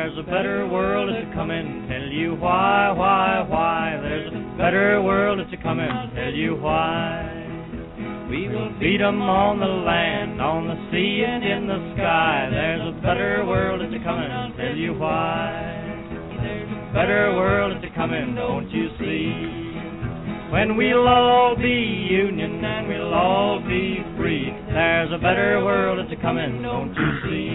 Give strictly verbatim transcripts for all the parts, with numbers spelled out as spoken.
There's a better world that's a comin', tell you why, why, why. There's a better world that's a comin', tell you why. We will beat 'em on the land, on the sea and in the sky. There's a better world that's a comin', tell you why. There's a better world that's a comin', don't you see? When we'll all be union and we'll all be free. There's a better world that's a comin', don't you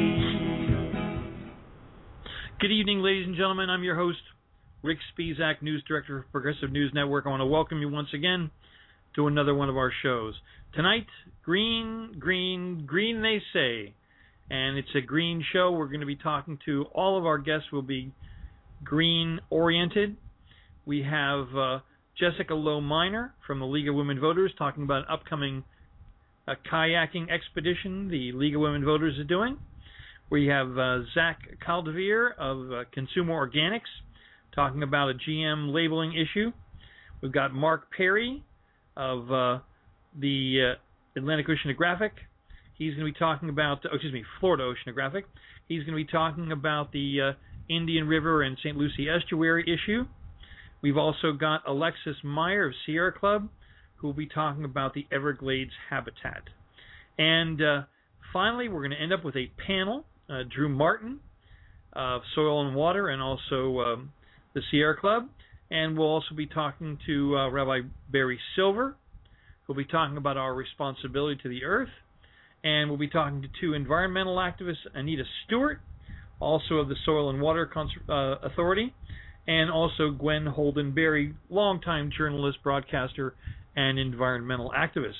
see? Good evening, ladies and gentlemen. I'm your host, Rick Spisak, News Director of Progressive News Network. I want to welcome you once again to another one of our shows. Tonight, green, green, green they say. And it's a green show. We're going to be talking to, all of our guests will be green-oriented. We have uh, Jessica Lowe Miner from the League of Women Voters talking about an upcoming uh, kayaking expedition the League of Women Voters is doing. We have uh, Zach Caldevier of uh, Consumer Organics talking about a G M labeling issue. We've got Mark Perry of uh, the uh, Atlantic Oceanographic. He's going to be talking about, oh, excuse me, Florida Oceanographic. He's going to be talking about the uh, Indian River and Saint Lucie Estuary issue. We've also got Alexis Meyer of Sierra Club, who will be talking about the Everglades habitat. And uh, finally, we're going to end up with a panel. Uh, Drew Martin of Soil and Water and also um, the Sierra Club. And we'll also be talking to uh, Rabbi Barry Silver, who'll be talking about our responsibility to the earth. And we'll be talking to two environmental activists, Anita Stewart, also of the Soil and Water Cons- uh, Authority, and also Gwen Holden Berry, longtime journalist, broadcaster, and environmental activist.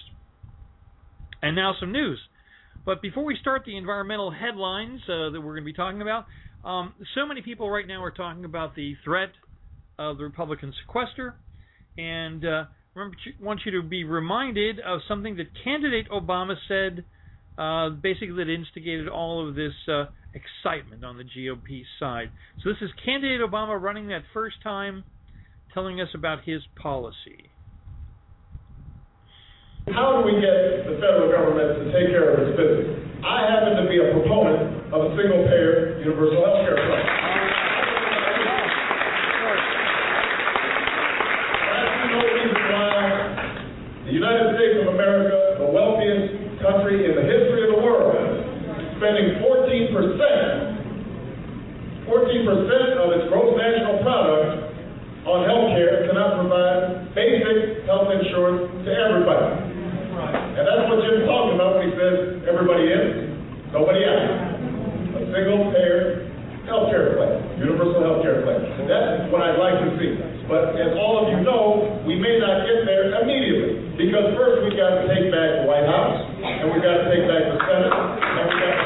And now some news. But before we start the environmental headlines uh, that we're going to be talking about, um, so many people right now are talking about the threat of the Republican sequester. And uh, remember, I want you to be reminded of something that candidate Obama said, uh, basically that instigated all of this uh, excitement on the G O P side. So this is candidate Obama running that first time, telling us about his policy. How do we get the federal government to take care of its business? I happen to be a proponent of a single-payer universal health care plan. That's no reason why the United States of America, the wealthiest country in the history of the world, spending fourteen percent, fourteen percent of its gross national product on health care, cannot provide basic health insurance to everybody. And that's what Jim's talking about when he says everybody in, nobody out. A single-payer health care plan, universal health care plan. And that's what I'd like to see. But as all of you know, we may not get there immediately, because first we've got to take back the White House, and we've got to take back the Senate, and we've got to...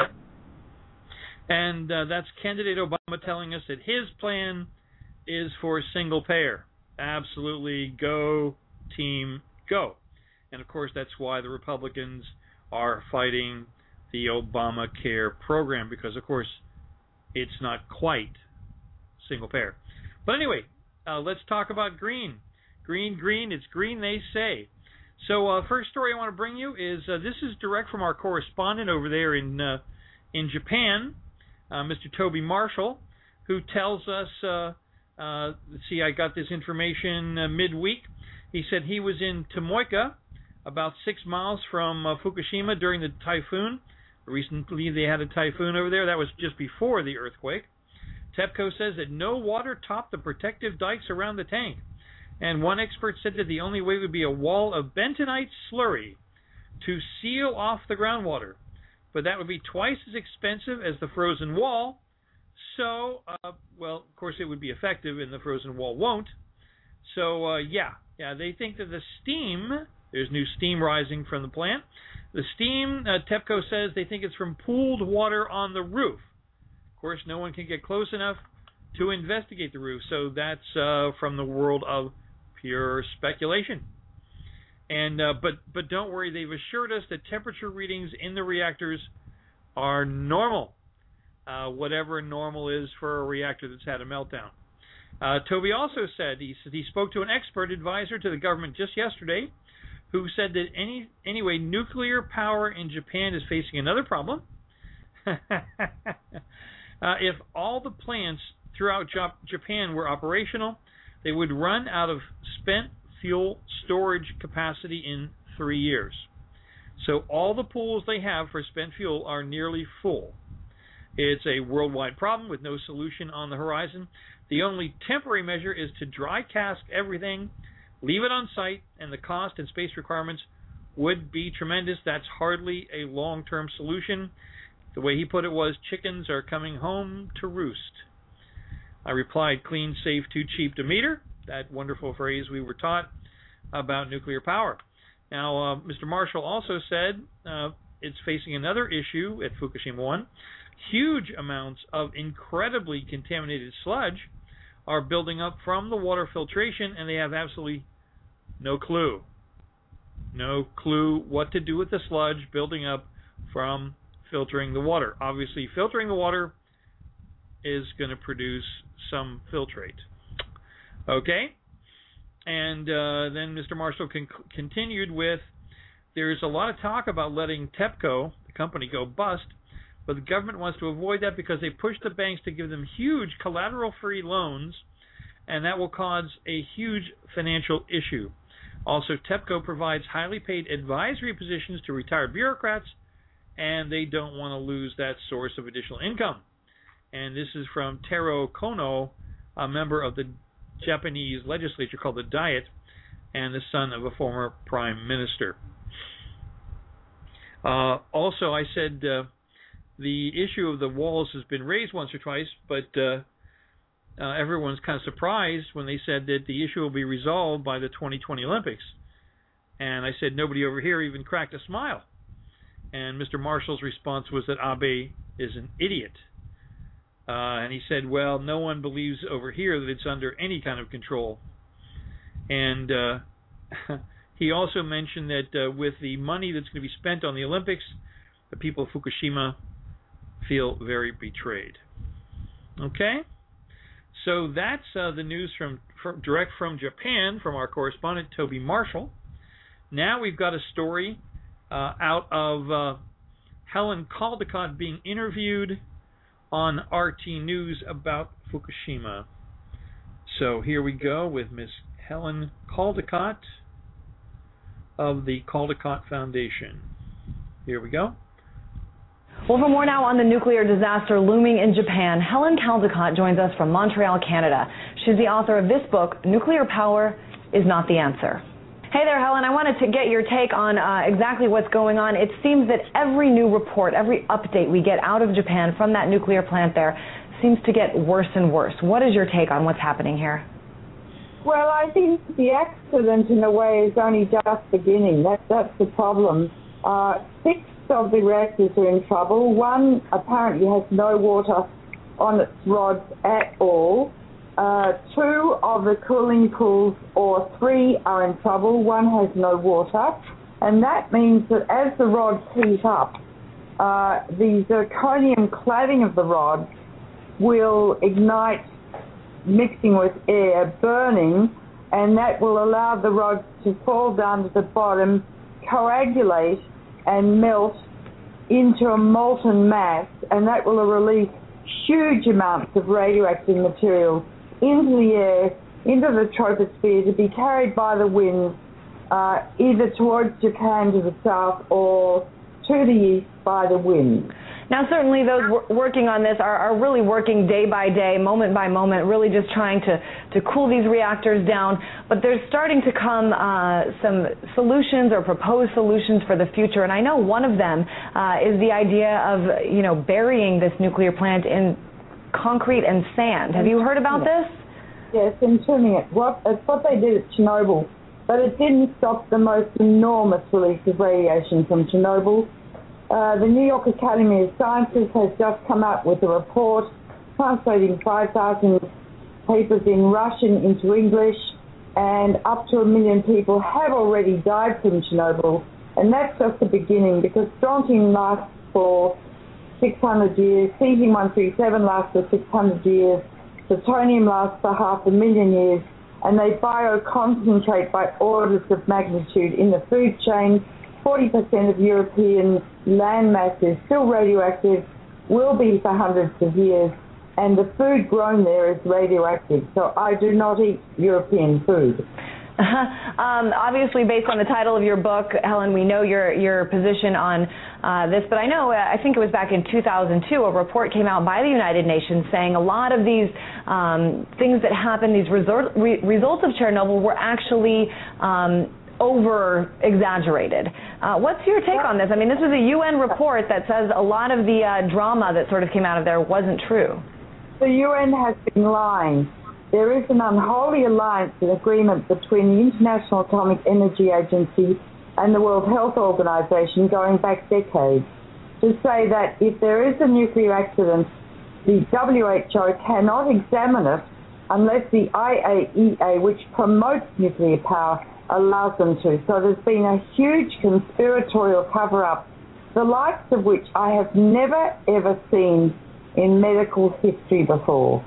And uh, that's candidate Obama telling us that his plan is for single payer. Absolutely, go, team, go. And, of course, that's why the Republicans are fighting the Obamacare program, because, of course, it's not quite single payer. But anyway, uh, let's talk about green. Green, green, it's green, they say. So uh, first story I want to bring you is, uh, this is direct from our correspondent over there in uh, in Japan, uh, Mister Toby Marshall, who tells us, uh, uh, let's see, I got this information uh, midweek. He said he was in Tomoika, about six miles from uh, Fukushima during the typhoon. Recently they had a typhoon over there. That was just before the earthquake. TEPCO says that no water topped the protective dikes around the tank. And one expert said that the only way would be a wall of bentonite slurry to seal off the groundwater. But that would be twice as expensive as the frozen wall. So, uh, well, of course it would be effective and the frozen wall won't. So, uh, yeah, yeah, they think that the steam... There's new steam rising from the plant. The steam, uh, TEPCO says they think it's from pooled water on the roof. Of course, no one can get close enough to investigate the roof, so that's uh, from the world of pure speculation. And uh, but but don't worry, they've assured us that temperature readings in the reactors are normal, uh, whatever normal is for a reactor that's had a meltdown. Uh, Toby also said he, he spoke to an expert advisor to the government just yesterday, who said that any anyway nuclear power in Japan is facing another problem. Uh, if all the plants throughout Jap- Japan were operational, they would run out of spent fuel storage capacity in three years. So all the pools they have for spent fuel are nearly full. It's a worldwide problem with no solution on the horizon. The only temporary measure is to dry cask everything, leave it on site, and the cost and space requirements would be tremendous. That's hardly a long-term solution. The way he put it was, chickens are coming home to roost. I replied, clean, safe, too cheap to meter, that wonderful phrase we were taught about nuclear power. Now, uh, Mister Marshall also said uh, it's facing another issue at Fukushima one. Huge amounts of incredibly contaminated sludge are building up from the water filtration, and they have absolutely no clue. No clue what to do with the sludge building up from filtering the water. Obviously, filtering the water is going to produce some filtrate. Okay? And uh, then Mister Marshall con- continued with, there's a lot of talk about letting TEPCO, the company, go bust, but the government wants to avoid that because they push the banks to give them huge collateral-free loans, and that will cause a huge financial issue. Also, TEPCO provides highly paid advisory positions to retired bureaucrats, and they don't want to lose that source of additional income. And this is from Taro Kono, a member of the Japanese legislature called the Diet, and the son of a former prime minister. Uh, also, I said uh, the issue of the walls has been raised once or twice, but uh, uh, everyone's kind of surprised when they said that the issue will be resolved by the twenty twenty Olympics. And I said nobody over here even cracked a smile. And Mister Marshall's response was that Abe is an idiot. Uh, and he said, well, no one believes over here that it's under any kind of control. And uh, he also mentioned that uh, with the money that's going to be spent on the Olympics, the people of Fukushima feel very betrayed. Okay? So that's uh, the news from, from direct from Japan from our correspondent, Toby Marshall. Now we've got a story uh, out of uh, Helen Caldicott being interviewed on R T News about Fukushima. So here we go with Miss Helen Caldicott of the Caldicott Foundation. Here we go. Well, for more now on the nuclear disaster looming in Japan, Helen Caldicott joins us from Montreal, Canada. She's the author of this book, Nuclear Power is Not the Answer. Hey there, Helen. I wanted to get your take on uh, exactly what's going on. It seems that every new report, every update we get out of Japan from that nuclear plant there seems to get worse and worse. What is your take on what's happening here? Well, I think the accident, in a way, is only just beginning. That, that's the problem. Uh, six of the reactors are in trouble. One apparently has no water on its rods at all. Uh, two of the cooling pools, or three, are in trouble. One has no water. And that means that as the rods heat up, uh, the zirconium cladding of the rods will ignite, mixing with air, burning, and that will allow the rods to fall down to the bottom, coagulate, and melt into a molten mass, and that will release huge amounts of radioactive material into the air, into the troposphere, to be carried by the wind, uh, either towards Japan to the south or to the east by the wind. Now, certainly those w- working on this are, are really working day by day, moment by moment, really just trying to, to cool these reactors down. But there's starting to come uh, some solutions or proposed solutions for the future. And I know one of them uh, is the idea of, you know, burying this nuclear plant in concrete and sand. Have you heard about this? Yes, entombing it. What, it's what they did at Chernobyl. But it didn't stop the most enormous release of radiation from Chernobyl. Uh, the New York Academy of Sciences has just come out with a report translating five thousand papers in Russian into English, and up to a million people have already died from Chernobyl. And that's just the beginning, because strontium lasts for six hundred years, cesium one thirty-seven lasts for six hundred years, plutonium lasts for half a million years, and they bioconcentrate by orders of magnitude in the food chain. forty percent of European land mass is still radioactive, will be for hundreds of years, and the food grown there is radioactive. So I do not eat European food. Um, obviously, based on the title of your book, Helen, we know your your position on uh, this. But I know, uh, I think it was back in two thousand two, a report came out by the United Nations saying a lot of these um, things that happened, these resort, re results of Chernobyl, were actually um, over-exaggerated. Uh, what's your take on this? I mean, this is a U N report that says a lot of the uh, drama that sort of came out of there wasn't true. The U N has been lying. There is an unholy alliance and agreement between the International Atomic Energy Agency and the World Health Organization going back decades to say that if there is a nuclear accident, the W H O cannot examine it unless the I A E A, which promotes nuclear power, allows them to. So there's been a huge conspiratorial cover-up, the likes of which I have never, ever seen in medical history before.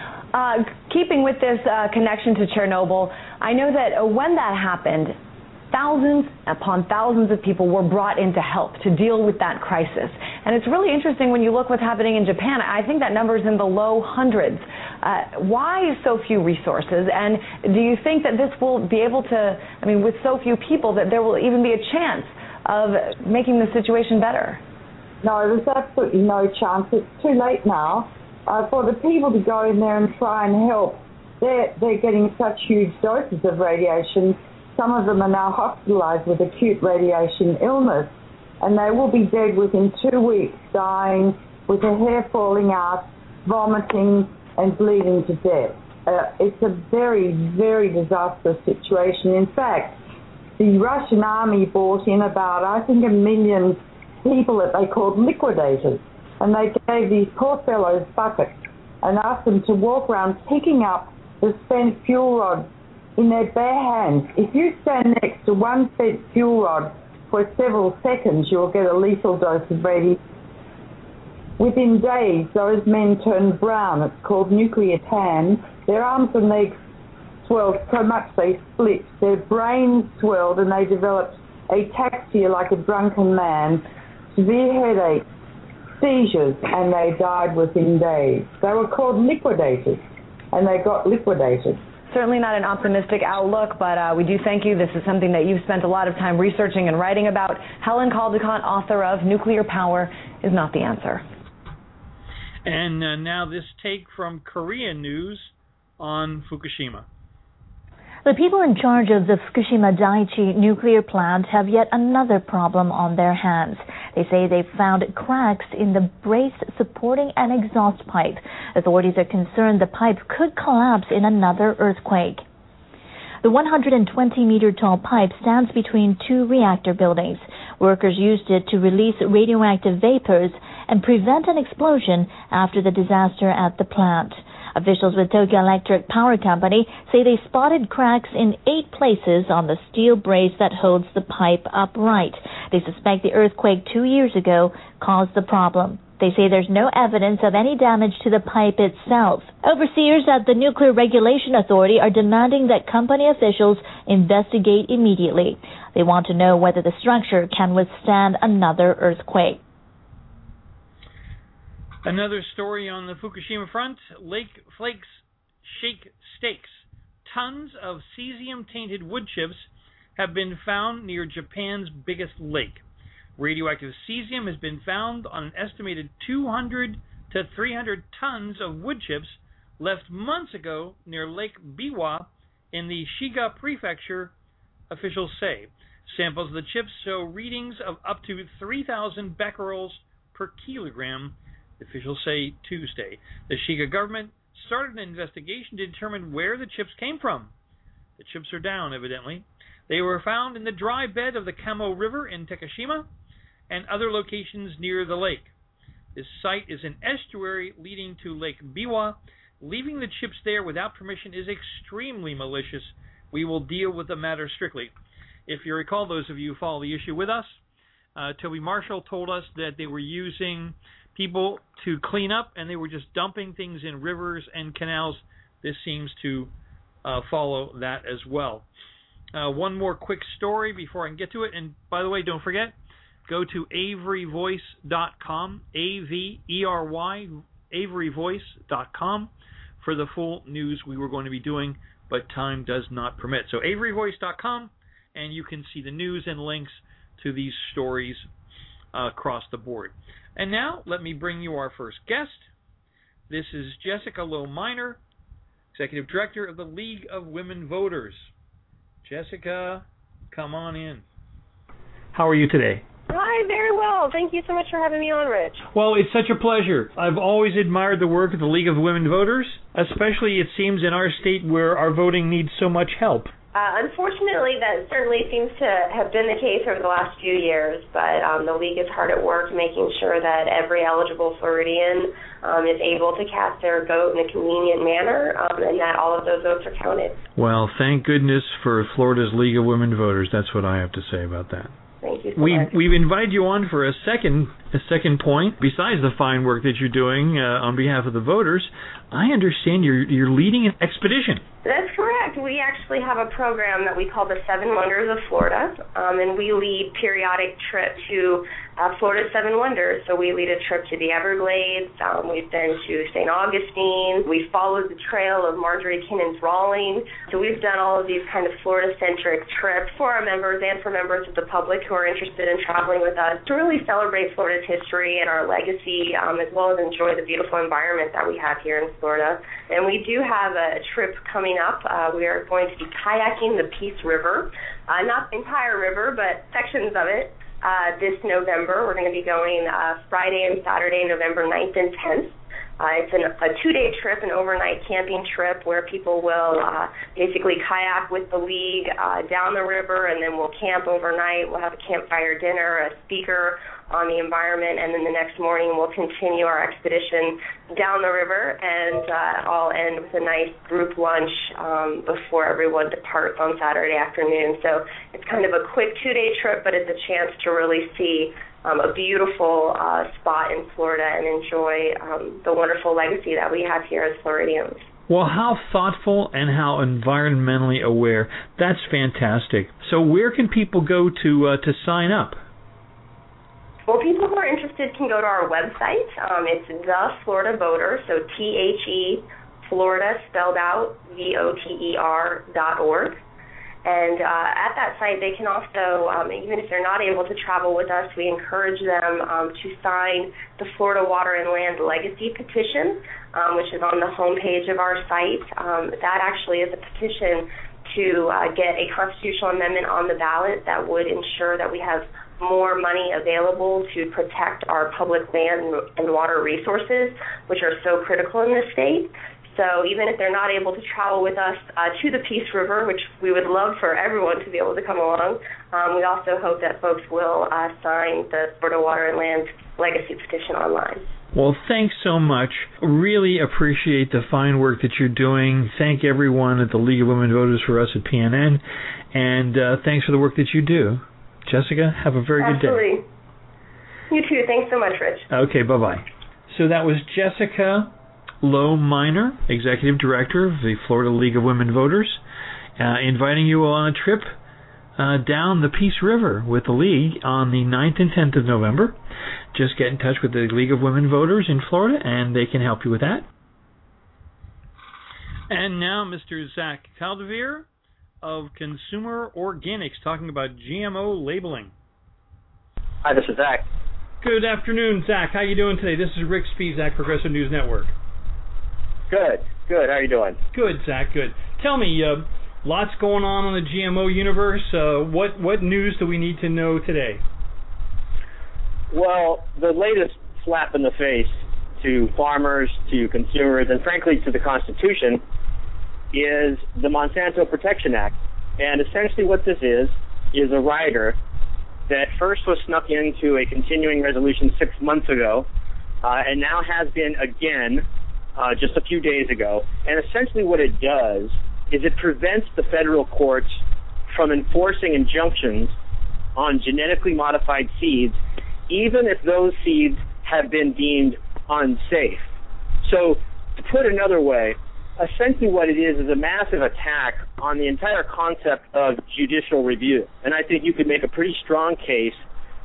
Uh, keeping with this uh, connection to Chernobyl, I know that uh, when that happened, thousands upon thousands of people were brought in to help to deal with that crisis. And it's really interesting when you look what's happening in Japan. I think that number is in the low hundreds. Uh, why so few resources? And do you think that this will be able to, I mean, with so few people, that there will even be a chance of making the situation better? No, there's absolutely no chance. It's too late now. Uh, for the people to go in there and try and help, they're, they're getting such huge doses of radiation. Some of them are now hospitalized with acute radiation illness, and they will be dead within two weeks, dying with their hair falling out, vomiting, and bleeding to death. Uh, it's a very, very disastrous situation. In fact, the Russian army brought in about, I think, a million people that they called liquidators. And they gave these poor fellows buckets and asked them to walk around picking up the spent fuel rod in their bare hands. If you stand next to one spent fuel rod for several seconds, you'll get a lethal dose of radiation. Within days, those men turned brown. It's called nuclear tan. Their arms and legs swelled so much they split. Their brains swelled and they developed ataxia like a drunken man, severe headache, seizures, and they died within days. They were called liquidators, and they got liquidated. Certainly not an optimistic outlook, but uh, we do thank you. This is something that you've spent a lot of time researching and writing about. Helen Caldicott, author of Nuclear Power is Not the Answer. And uh, now this take from Korean news on Fukushima. The people in charge of the Fukushima Daiichi nuclear plant have yet another problem on their hands. They say they've found cracks in the brace supporting an exhaust pipe. Authorities are concerned the pipe could collapse in another earthquake. The one hundred twenty meter tall pipe stands between two reactor buildings. Workers used it to release radioactive vapors and prevent an explosion after the disaster at the plant. Officials with Tokyo Electric Power Company say they spotted cracks in eight places on the steel brace that holds the pipe upright. They suspect the earthquake two years ago caused the problem. They say there's no evidence of any damage to the pipe itself. Overseers at the Nuclear Regulation Authority are demanding that company officials investigate immediately. They want to know whether the structure can withstand another earthquake. Another story on the Fukushima front, Lake Flakes Shake Steaks. Tons of cesium-tainted wood chips have been found near Japan's biggest lake. Radioactive cesium has been found on an estimated two hundred to three hundred tons of wood chips left months ago near Lake Biwa in the Shiga Prefecture, officials say. Samples of the chips show readings of up to three thousand becquerels per kilogram, officials say Tuesday. The Shiga government started an investigation to determine where the chips came from. The chips are down, evidently. They were found in the dry bed of the Kamo River in Takashima and other locations near the lake. This site is an estuary leading to Lake Biwa. Leaving the chips there without permission is extremely malicious. We will deal with the matter strictly. If you recall, those of you who follow the issue with us, uh, Toby Marshall told us that they were using people to clean up, and they were just dumping things in rivers and canals. This seems to uh, follow that as well. Uh, one more quick story before I can get to it. And by the way, don't forget, go to avery voice dot com, A V E R Y, avery voice dot com, for the full news we were going to be doing, but time does not permit. So avery voice dot com, and you can see the news and links to these stories uh, across the board. And now, let me bring you our first guest. This is Jessica Lowe Miner, Executive Director of the League of Women Voters. Jessica, come on in. How are you today? Hi, very well. Thank you so much for having me on, Rich. Well, it's such a pleasure. I've always admired the work of the League of Women Voters, especially, it seems, in our state where our voting needs so much help. Uh, unfortunately, that certainly seems to have been the case over the last few years, but um, the League is hard at work making sure that every eligible Floridian um, is able to cast their vote in a convenient manner, um, and that all of those votes are counted. Well, thank goodness for Florida's League of Women Voters. That's what I have to say about that. Thank you so we, much. We've invited you on for a second a second point. Besides the fine work that you're doing uh, on behalf of the voters, I understand you're you're leading an expedition. That's correct. We actually have a program that we call the Seven Wonders of Florida, um, and we lead periodic trips to uh, Florida's Seven Wonders. So we lead a trip to the Everglades. Um, we've been to Saint Augustine. We followed the trail of Marjorie Kinnon's Rawling. So we've done all of these kind of Florida-centric trips for our members and for members of the public who are interested in traveling with us to really celebrate Florida's history and our legacy, um, as well as enjoy the beautiful environment that we have here in Florida. And we do have a trip coming up. Uh, we are going to be kayaking the Peace River, uh, not the entire river, but sections of it, uh, this November. We're going to be going uh, Friday and Saturday, November ninth and tenth. Uh, it's an, a two-day trip, an overnight camping trip where people will uh, basically kayak with the League uh, down the river, and then we'll camp overnight. We'll have a campfire dinner, a speaker on the environment, and then the next morning we'll continue our expedition down the river, and uh, I'll end with a nice group lunch um, before everyone departs on Saturday afternoon. So it's kind of a quick two-day trip, but it's a chance to really see Um, a beautiful uh, spot in Florida and enjoy um, the wonderful legacy that we have here as Floridians. Well, how thoughtful and how environmentally aware. That's fantastic. So where can people go to uh, to sign up? Well, people who are interested can go to our website. Um, it's The Florida Voter, so T H E, Florida spelled out, V O T E R dot org. And uh, at that site, they can also, um, even if they're not able to travel with us, we encourage them um, to sign the Florida Water and Land Legacy Petition, um, which is on the homepage of our site. Um, that actually is a petition to uh, get a constitutional amendment on the ballot that would ensure that we have more money available to protect our public land and water resources, which are so critical in this state. So even if they're not able to travel with us uh, to the Peace River, which we would love for everyone to be able to come along, um, we also hope that folks will uh, sign the Florida Water and Land Legacy Petition online. Well, thanks so much. Really appreciate the fine work that you're doing. Thank everyone at the League of Women Voters for us at P N N, and uh, thanks for the work that you do. Jessica, have a very Absolutely. good day. You too. Thanks so much, Rich. Okay, bye-bye. So that was Jessica Lowe Miner, Executive Director of the Florida League of Women Voters, uh, inviting you on a trip uh, down the Peace River with the League on the ninth and tenth of November. Just get in touch with the League of Women Voters in Florida, and they can help you with that. And now Mister Zach Caldevier of Consumer Organics, talking about G M O labeling. Hi, this is Zach. Good afternoon, Zach. How you doing today? This is Rick Spisak, Progressive News Network. Good, good. How are you doing? Good, Zach, good. Tell me, uh, lots going on in the G M O universe. Uh, what, what news do we need to know today? Well, the latest slap in the face to farmers, to consumers, and frankly to the Constitution is the Monsanto Protection Act. And essentially what this is, is a rider that first was snuck into a continuing resolution six months ago, uh, and now has been again uh, just a few days ago. And essentially what it does is it prevents the federal courts from enforcing injunctions on genetically modified seeds, even if those seeds have been deemed unsafe. So, to put another way, essentially what it is is a massive attack on the entire concept of judicial review. And I think you could make a pretty strong case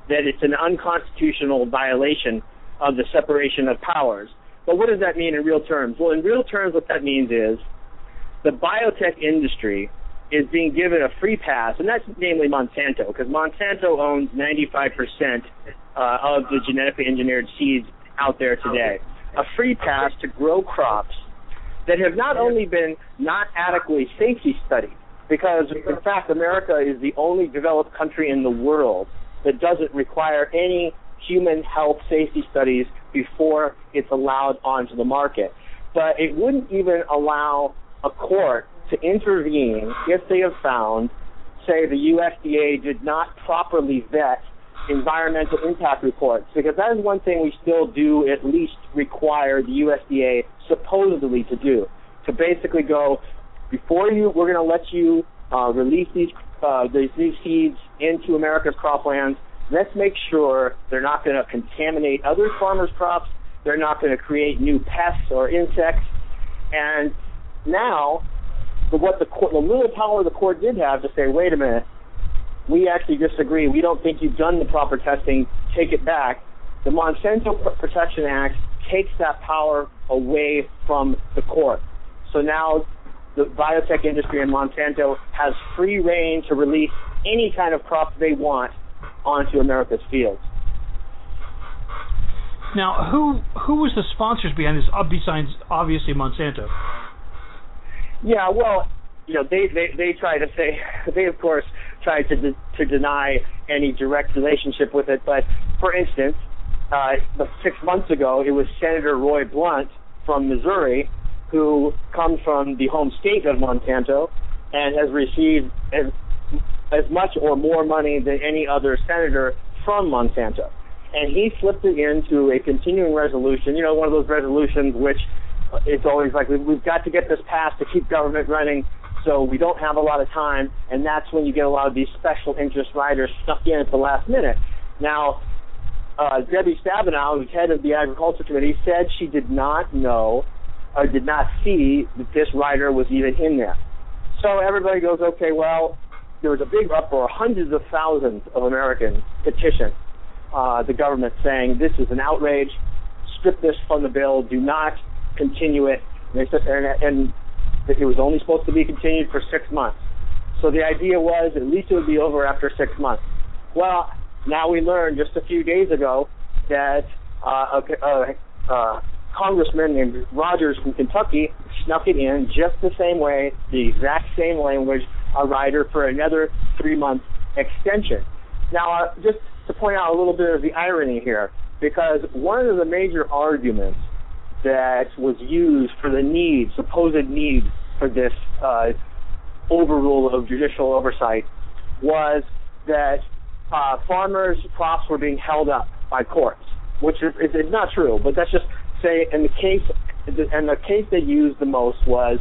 that it's an unconstitutional violation of the separation of powers. But what does that mean in real terms? Well, in real terms, what that means is the biotech industry is being given a free pass, and that's namely Monsanto, because Monsanto owns ninety-five percent uh, of the genetically engineered seeds out there today. A free pass to grow crops that have not only been not adequately safety studied, because in fact America is the only developed country in the world that doesn't require any human health safety studies before it's allowed onto the market. But it wouldn't even allow a court to intervene if they have found, say, the U S D A did not properly vet environmental impact reports, because that is one thing we still do at least require the U S D A supposedly to do, to basically go, before you, we're going to let you uh, release these, uh, these these seeds into America's croplands, let's make sure they're not going to contaminate other farmers' crops, they're not going to create new pests or insects. And now, the, what the, court, the little power the court did have to say, wait a minute, we actually disagree, we don't think you've done the proper testing, take it back. The Monsanto Protection Act takes that power away from the court. So now the biotech industry in Monsanto has free reign to release any kind of crop they want onto America's fields. Now, who who was the sponsors behind this, besides obviously Monsanto? Yeah, well, you know, they, they, they try to say, they of course tried to de- to deny any direct relationship with it, but for instance, uh, six months ago, it was Senator Roy Blunt from Missouri, who comes from the home state of Monsanto and has received as, as much or more money than any other senator from Monsanto. And he flipped it into a continuing resolution, you know, one of those resolutions which it's always like, we've got to get this passed to keep government running, so we don't have a lot of time, and that's when you get a lot of these special interest riders stuck in at the last minute. Now, uh, Debbie Stabenow, who's head of the Agriculture Committee, said she did not know or did not see that this rider was even in there. So everybody goes, okay, well, there was a big uproar, hundreds of thousands of Americans petitioned uh, the government saying, this is an outrage, strip this from the bill, do not continue it. And, they said, and, and it was only supposed to be continued for six months. So the idea was at least it would be over after six months. Well, now we learned just a few days ago that uh, a, a, a congressman named Rogers from Kentucky snuck it in just the same way, the exact same language, a rider for another three-month extension. Now, uh, just to point out a little bit of the irony here, because one of the major arguments that was used for the need, supposed need for this uh, overrule of judicial oversight was that uh, farmers' crops were being held up by courts, which is, is not true, but that's just say in the case, and the case they used the most was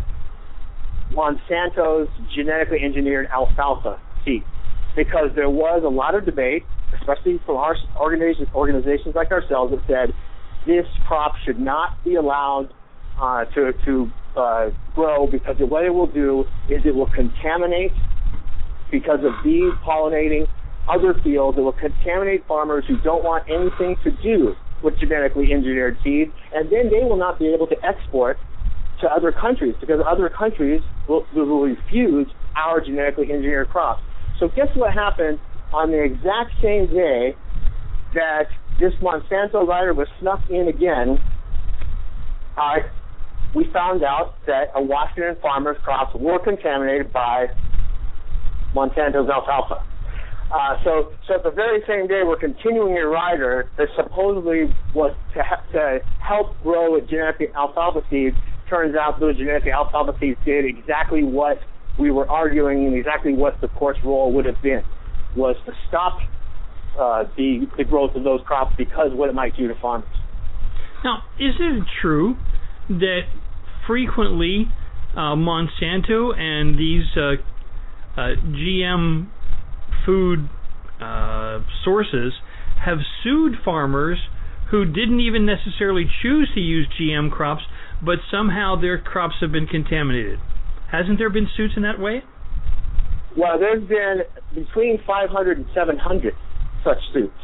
Monsanto's genetically engineered alfalfa seed, because there was a lot of debate, especially from our organizations, organizations like ourselves, that said this crop should not be allowed uh, to, to uh, grow, because what it will do is it will contaminate, because of bees pollinating other fields, it will contaminate farmers who don't want anything to do with genetically engineered seeds, and then they will not be able to export to other countries, because other countries will, will refuse our genetically engineered crops. So guess what happened on the exact same day that this Monsanto rider was snuck in again? Uh, we found out that a Washington farmer's crops were contaminated by Monsanto's alfalfa. Uh, so, so at the very same day, we're continuing a rider that supposedly was to, ha- to help grow genetic alfalfa seeds. Turns out those genetic alfalfa seeds did exactly what we were arguing and exactly what the court's role would have been, was to stop uh, the, the growth of those crops because of what it might do to farmers. Now, is it true that frequently uh, Monsanto and these uh, uh, G M food uh, sources have sued farmers who didn't even necessarily choose to use G M crops, but somehow their crops have been contaminated? Hasn't there been suits in that way? Well, there's been between five hundred and seven hundred such suits.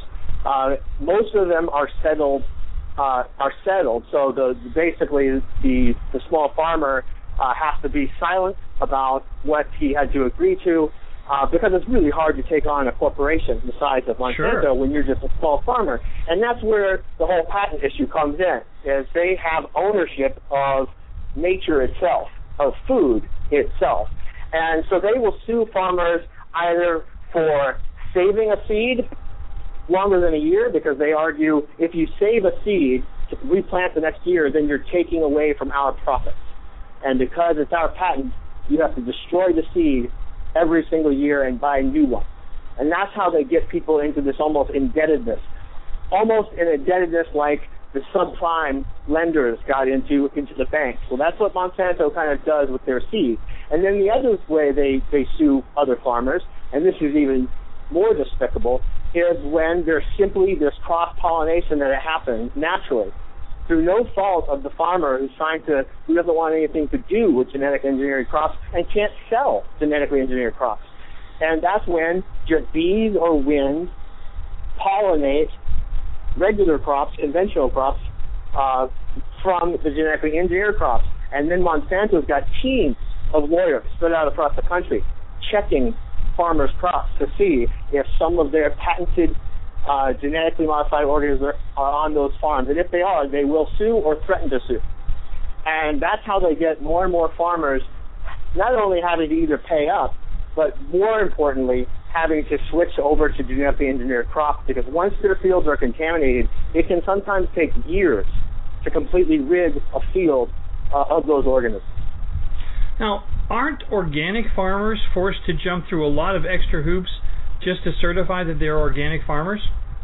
Uh, most of them are settled. Uh, are settled. So the basically the the small farmer uh, has to be silent about what he had to agree to, uh, because it's really hard to take on a corporation the size of Monsanto Sure. when you're just a small farmer. And that's where the whole patent issue comes in, is they have ownership of nature itself, of food itself. And so they will sue farmers either for saving a seed longer than a year, because they argue if you save a seed to replant the next year, then you're taking away from our profits. And because it's our patent, you have to destroy the seed every single year and buy a new one. And that's how they get people into this almost indebtedness, almost an indebtedness like the subprime lenders got into into the banks. Well, that's what Monsanto kind of does with their seeds. And then the other way they, they sue other farmers, and this is even more despicable, is when there's simply this cross-pollination that happens naturally through no fault of the farmer who's trying to, who doesn't want anything to do with genetic engineering crops and can't sell genetically engineered crops. And that's when just bees or wind pollinate regular crops, conventional crops, uh, from the genetically engineered crops. And then Monsanto's got teams of lawyers spread out across the country checking farmers' crops to see if some of their patented uh, genetically modified organisms are, are on those farms. And if they are, they will sue or threaten to sue. And that's how they get more and more farmers not only having to either pay up, but more importantly, having to switch over to genetically engineered crops, because once their fields are contaminated, it can sometimes take years to completely rid a field uh, of those organisms. Now, aren't organic farmers forced to jump through a lot of extra hoops just to certify that they're organic farmers?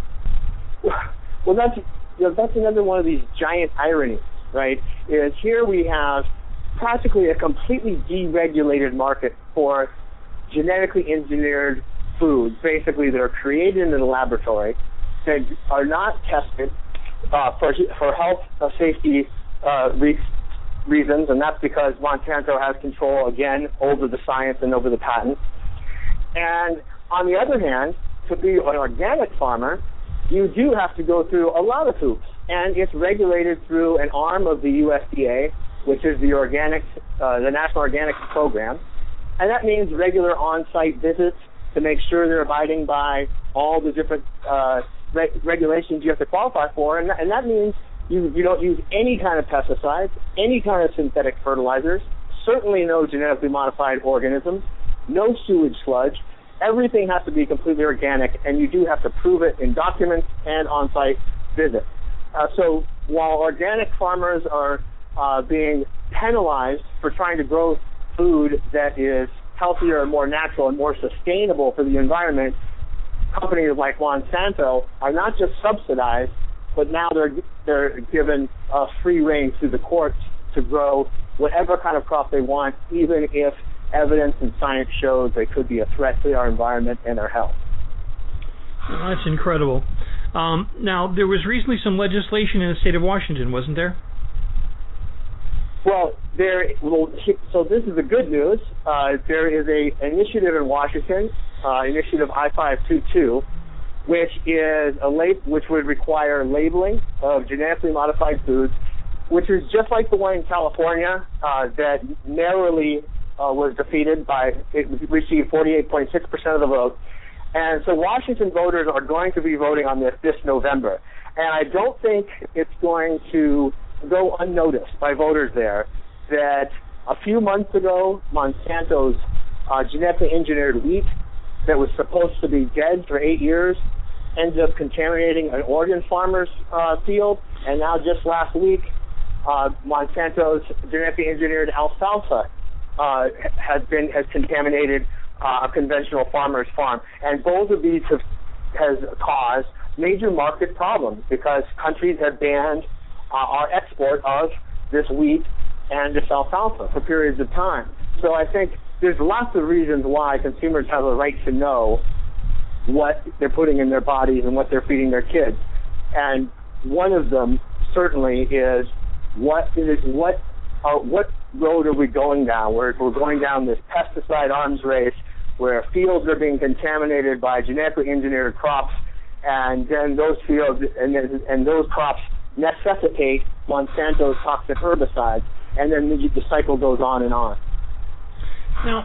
Well, that's you know, that's another one of these giant ironies, right? Is here we have practically a completely deregulated market for genetically engineered foods, basically that are created in the laboratory, that are not tested uh, for for health uh, safety uh, reasons. reasons, and that's because Monsanto has control, again, over the science and over the patent. And on the other hand, to be an organic farmer, you do have to go through a lot of hoops, and it's regulated through an arm of the U S D A, which is the organic, uh, the National Organic Program, and that means regular on-site visits to make sure they're abiding by all the different uh, re- regulations you have to qualify for, and, and that means You, you don't use any kind of pesticides, any kind of synthetic fertilizers, certainly no genetically modified organisms, no sewage sludge. Everything has to be completely organic, and you do have to prove it in documents and on-site visits. Uh, so while organic farmers are uh, being penalized for trying to grow food that is healthier and more natural and more sustainable for the environment, companies like Monsanto are not just subsidized, but now they're they're given uh, free rein through the courts to grow whatever kind of crop they want, even if evidence and science shows they could be a threat to our environment and our health. Oh, that's incredible. Um, now, there was recently some legislation in the state of Washington, wasn't there? Well, there. Well, so this is the good news. Uh, there is a initiative in Washington, uh, Initiative I five two two, which is a lab- which would require labeling of genetically modified foods, which is just like the one in California uh, that narrowly uh, was defeated by, it received forty-eight point six percent of the vote. And so Washington voters are going to be voting on this this November. And I don't think it's going to go unnoticed by voters there that a few months ago, Monsanto's uh, genetically engineered wheat that was supposed to be dead for eight years ended up contaminating an Oregon farmer's uh, field. And now just last week, uh, Monsanto's genetically engineered alfalfa uh, has been has contaminated uh, a conventional farmer's farm. And both of these have has caused major market problems because countries have banned uh, our export of this wheat and this alfalfa for periods of time. So I think there's lots of reasons why consumers have a right to know what they're putting in their bodies and what they're feeding their kids. And one of them certainly is what is what uh, what road are we going down? We're, we're going down this pesticide arms race where fields are being contaminated by genetically engineered crops, and then those fields and and those crops necessitate Monsanto's toxic herbicides, and then the, the cycle goes on and on. Now,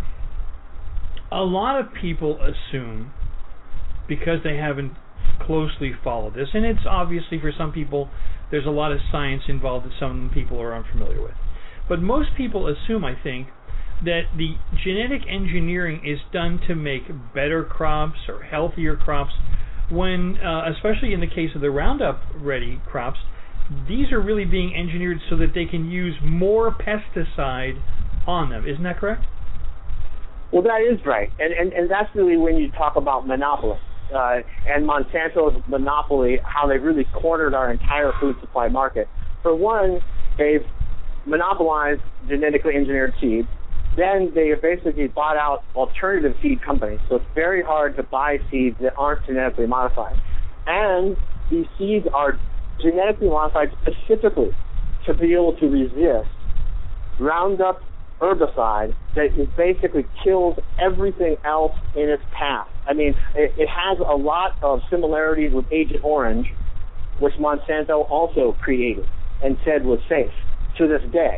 a lot of people assume, because they haven't closely followed this, and it's obviously for some people there's a lot of science involved that some people are unfamiliar with, but most people assume, I think, that the genetic engineering is done to make better crops or healthier crops, when, uh, especially in the case of the Roundup Ready crops, these are really being engineered so that they can use more pesticide on them. Isn't that correct? Well, that is right, and and, and that's really when you talk about monopoly. Uh, and Monsanto's monopoly, how they've really cornered our entire food supply market. For one, they've monopolized genetically engineered seeds. Then they have basically bought out alternative seed companies. So it's very hard to buy seeds that aren't genetically modified. And these seeds are genetically modified specifically to be able to resist Roundup herbicide that is basically kills everything else in its path. I mean, it, it has a lot of similarities with Agent Orange, which Monsanto also created and said was safe to this day.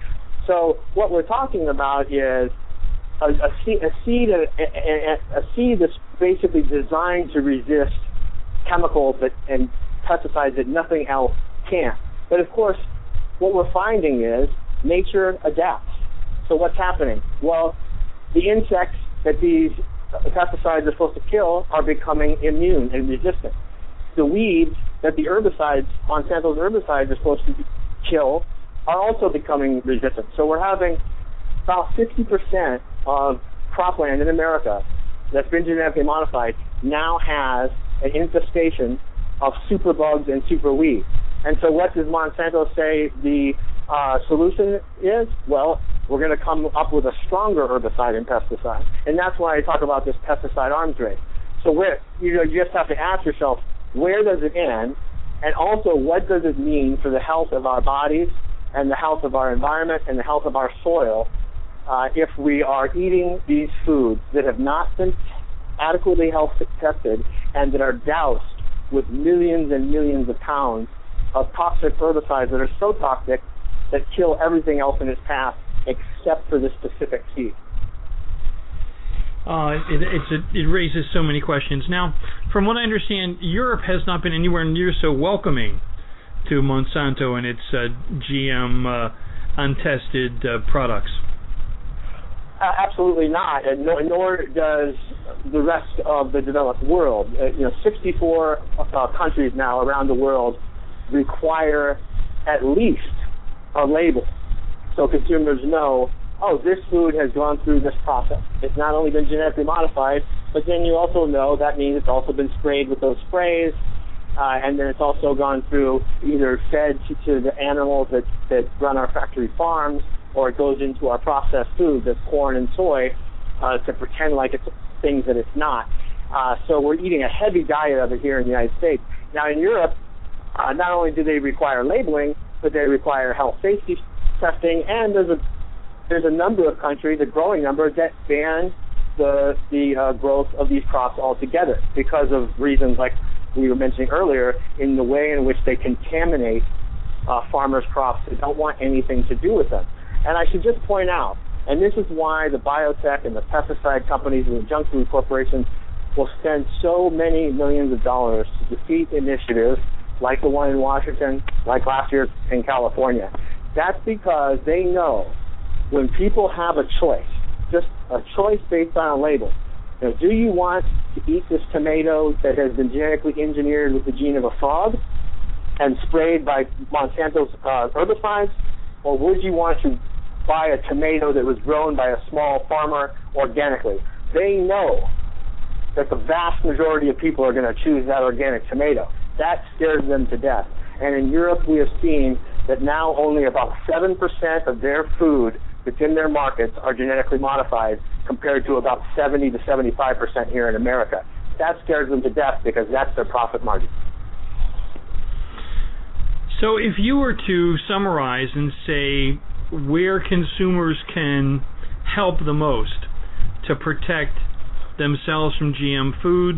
So what we're talking about is a, a, seed, a, seed, a, a, a seed that's basically designed to resist chemicals that, and pesticides that nothing else can. But of course, what we're finding is nature adapts. So what's happening? Well, the insects that these pesticides are supposed to kill are becoming immune and resistant. The weeds that the herbicides, Monsanto's herbicides, are supposed to kill are also becoming resistant. So we're having about fifty percent of cropland in America that's been genetically modified now has an infestation of superbugs and superweeds. And so what does Monsanto say the uh, solution is? Well, we're going to come up with a stronger herbicide and pesticide. And that's why I talk about this pesticide arms race. So where, you know, you just have to ask yourself, where does it end? And also, what does it mean for the health of our bodies and the health of our environment and the health of our soil uh, if we are eating these foods that have not been adequately health tested and that are doused with millions and millions of pounds of toxic herbicides that are so toxic that kill everything else in its path except for this specific seed. Uh, it, it's a, it raises so many questions. Now, from what I understand, Europe has not been anywhere near so welcoming to Monsanto and its uh, G M uh, untested uh, products. Uh, absolutely not, and nor, nor does the rest of the developed world. Uh, you know, sixty-four uh, countries now around the world require at least a label so consumers know, oh, this food has gone through this process. It's not only been genetically modified, but then you also know that means it's also been sprayed with those sprays, uh, and then it's also gone through either fed to, to the animals that, that run our factory farms, or it goes into our processed food, that's corn and soy, uh, to pretend like it's things that it's not. Uh, so we're eating a heavy diet of it here in the United States. Now in Europe, uh, not only do they require labeling, but they require health safety testing, and there's a there's a number of countries, a growing number, that ban the the uh, growth of these crops altogether because of reasons like we were mentioning earlier in the way in which they contaminate uh, farmers' crops. They don't want anything to do with them. And I should just point out, and this is why the biotech and the pesticide companies and the junk food corporations will spend so many millions of dollars to defeat initiatives like the one in Washington, like last year in California. That's because they know when people have a choice, just a choice based on a label. You know, do you want to eat this tomato that has been genetically engineered with the gene of a frog and sprayed by Monsanto's uh, herbicides, or would you want to buy a tomato that was grown by a small farmer organically? They know that the vast majority of people are going to choose that organic tomato. That scares them to death. And in Europe, we have seen that now only about seven percent of their food that's in their markets are genetically modified, compared to about seventy to seventy-five percent here in America. That scares them to death because that's their profit margin. So if you were to summarize and say where consumers can help the most to protect themselves from G M foods,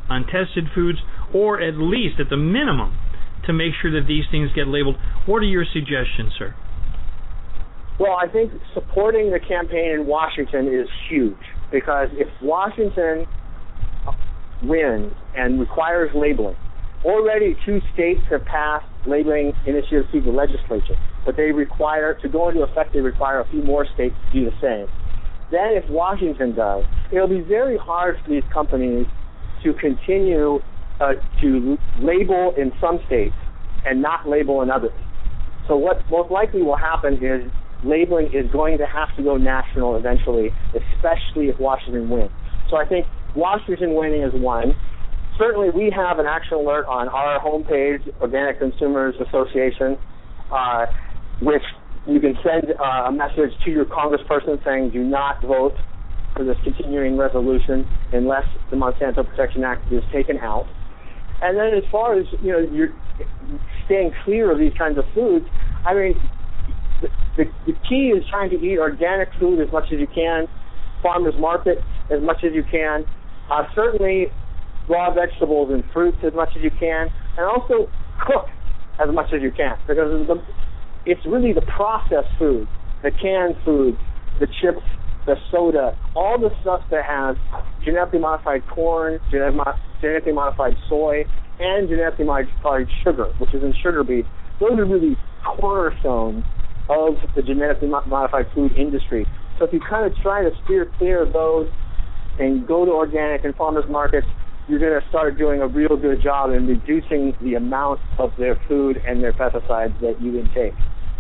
on tested foods, or at least, at the minimum, to make sure that these things get labeled. What are your suggestions, sir? Well, I think supporting the campaign in Washington is huge, because if Washington wins and requires labeling, already two states have passed labeling initiatives through the legislature, but they require, to go into effect, they require a few more states to do the same. Then if Washington does, it'll be very hard for these companies to continue uh, to label in some states and not label in others. So what most likely will happen is labeling is going to have to go national eventually, especially if Washington wins. So I think Washington winning is one. Certainly we have an action alert on our homepage, Organic Consumers Association, uh, which you can send uh, a message to your congressperson saying do not vote for this continuing resolution unless the Monsanto Protection Act is taken out. And then as far as, you know, you're staying clear of these kinds of foods, I mean, the, the, the key is trying to eat organic food as much as you can, farmers market as much as you can, uh, certainly raw vegetables and fruits as much as you can, and also cook as much as you can, because the, it's really the processed food, the canned food, the chips, the soda, all the stuff that has genetically modified corn, genetic, genetically modified soy, and genetically modified sugar, which is in sugar beet. Those are really cornerstones of the genetically modified food industry. So if you kind of try to steer clear of those and go to organic and farmers markets, you're going to start doing a real good job in reducing the amount of their food and their pesticides that you intake.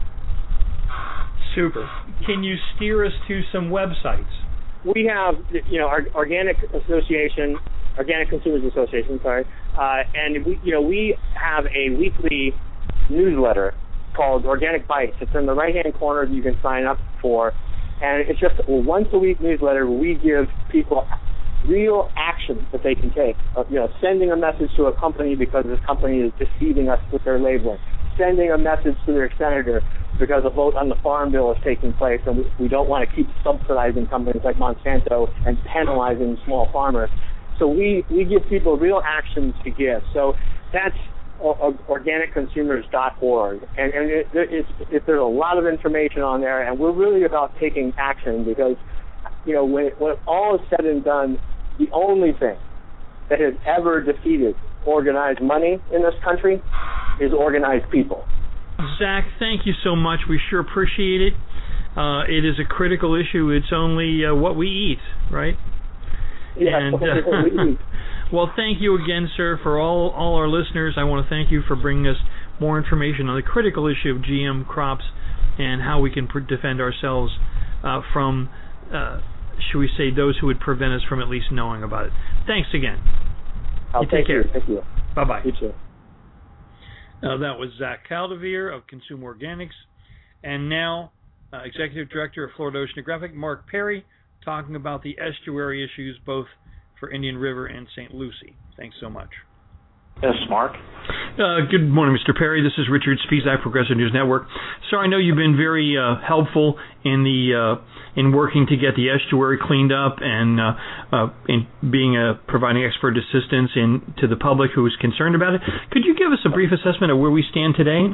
Super. Can you steer us to some websites? We have, you know, our Organic Association, Organic Consumers Association, sorry, uh, and we, you know, we have a weekly newsletter called Organic Bites. It's in the right-hand corner that you can sign up for, and it's just a once-a-week newsletter where we give people real action that they can take. Uh, you know, sending a message to a company because this company is deceiving us with their labeling. Sending a message to their senator because a vote on the Farm Bill is taking place and we, we don't want to keep subsidizing companies like Monsanto and penalizing small farmers. So we, we give people real actions to give. So that's organic consumers dot org. And, and it, it's, it, there's a lot of information on there, and we're really about taking action because, you know, when, when all is said and done, the only thing that has ever defeated organized money in this country is organized people. Zach, thank you so much. We sure appreciate it. Uh, it is a critical issue. It's only uh, what we eat, right? Yeah, and, uh, well, thank you again, sir, for all, all our listeners. I want to thank you for bringing us more information on the critical issue of G M crops and how we can pr- defend ourselves uh, from, uh, should we say, those who would prevent us from at least knowing about it. Thanks again. I'll you take care. You. Thank you. Bye-bye. You too. Uh, that was Zach Caldevier of Consumer Organics. And now, uh, Executive Director of Florida Oceanographic, Mark Perry, talking about the estuary issues both for Indian River and Saint Lucie. Thanks so much. Yes, Mark. Uh, good morning, Mister Perry. This is Richard Spisak, Progressive News Network. Sir, I know you've been very uh, helpful in the uh, in working to get the estuary cleaned up and uh, uh, in being a providing expert assistance in to the public who is concerned about it. Could you give us a brief assessment of where we stand today?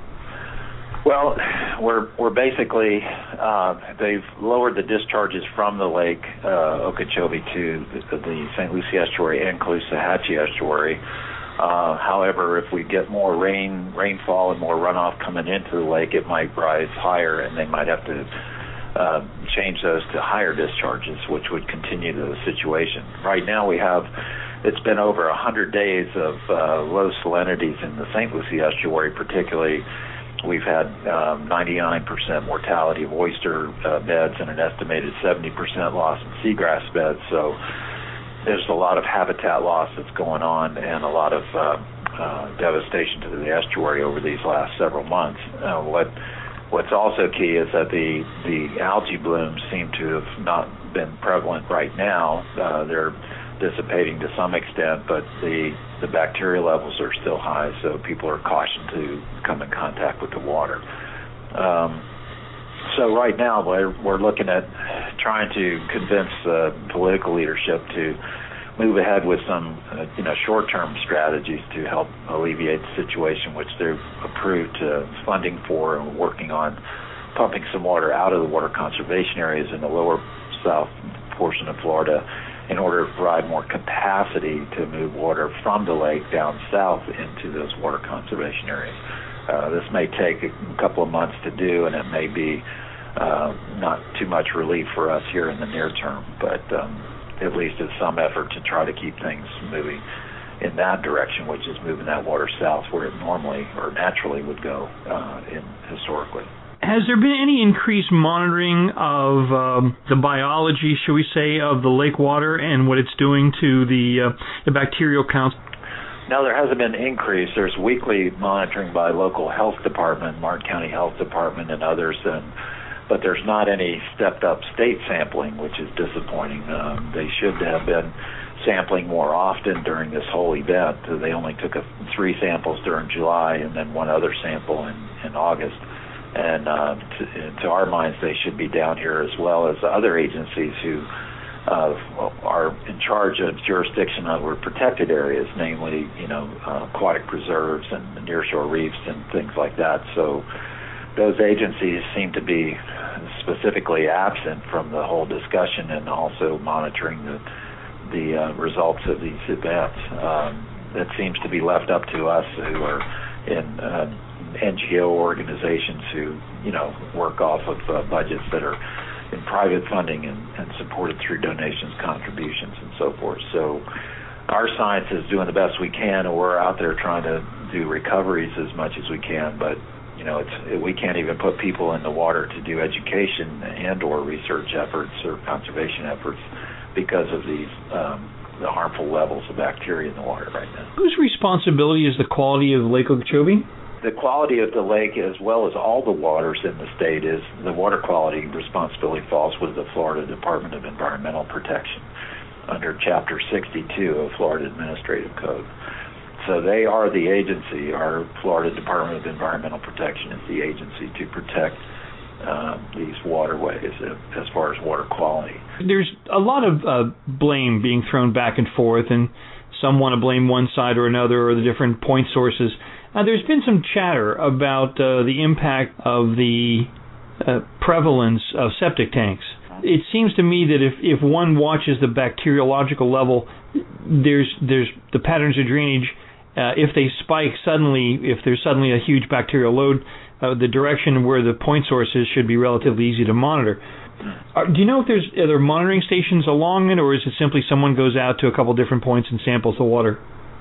Well, we're we're basically uh, they've lowered the discharges from the lake uh, Okeechobee to the, the Saint Lucie estuary and Caloosahatchee estuary. Uh, however, if we get more rain, rainfall and more runoff coming into the lake, it might rise higher, and they might have to uh, change those to higher discharges, which would continue the situation. Right now, we have it's been over one hundred days of uh, low salinities in the Saint Lucie estuary, particularly. We've had um, ninety-nine percent mortality of oyster uh, beds and an estimated seventy percent loss in seagrass beds. So there's a lot of habitat loss that's going on and a lot of uh, uh, devastation to the estuary over these last several months. Uh, what What's also key is that the, the algae blooms seem to have not been prevalent right now. Uh, they're dissipating to some extent, but the the bacteria levels are still high, so people are cautioned to come in contact with the water. Um, so right now we're, we're looking at trying to convince uh, political leadership to move ahead with some, uh, you know, short-term strategies to help alleviate the situation, which they've approved uh, funding for and working on pumping some water out of the water conservation areas in the lower south portion of Florida in order to provide more capacity to move water from the lake down south into those water conservation areas. Uh, this may take a couple of months to do, and it may be uh, not too much relief for us here in the near term, but um, at least it's some effort to try to keep things moving in that direction, which is moving that water south where it normally or naturally would go uh, in historically. Has there been any increased monitoring of um, the biology, shall we say, of the lake water and what it's doing to the, uh, the bacterial counts? No, there hasn't been an increase. There's weekly monitoring by local health department, Martin County Health Department and others, and but there's not any stepped-up state sampling, which is disappointing. Um, they should have been sampling more often during this whole event. They only took a, three samples during July and then one other sample in, in August. And uh, to, to our minds, they should be down here as well as other agencies who uh, are in charge of jurisdiction over protected areas, namely, you know, uh, aquatic preserves and nearshore reefs and things like that. So those agencies seem to be specifically absent from the whole discussion and also monitoring the the uh, results of these events. Um, it seems to be left up to us who are in uh, N G O organizations who, you know, work off of uh, budgets that are in private funding and, and supported through donations, contributions, and so forth. So our science is doing the best we can, and we're out there trying to do recoveries as much as we can, but you know, it's it, we can't even put people in the water to do education and or research efforts or conservation efforts because of these um, the harmful levels of bacteria in the water right now. Whose responsibility is the quality of Lake Okeechobee? The quality of the lake, as well as all the waters in the state, is the water quality responsibility falls with the Florida Department of Environmental Protection under Chapter sixty-two of Florida Administrative Code. So they are the agency. Our Florida Department of Environmental Protection is the agency to protect uh, these waterways as far as water quality. There's a lot of uh, blame being thrown back and forth, and some want to blame one side or another or the different point sources. Uh, there's been some chatter about uh, the impact of the uh, prevalence of septic tanks. It seems to me that if, if one watches the bacteriological level, there's there's the patterns of drainage. Uh, if they spike suddenly, if there's suddenly a huge bacterial load, uh, the direction where the point source is should be relatively easy to monitor. Uh, do you know if there's are there monitoring stations along it, or is it simply someone goes out to a couple different points and samples the water?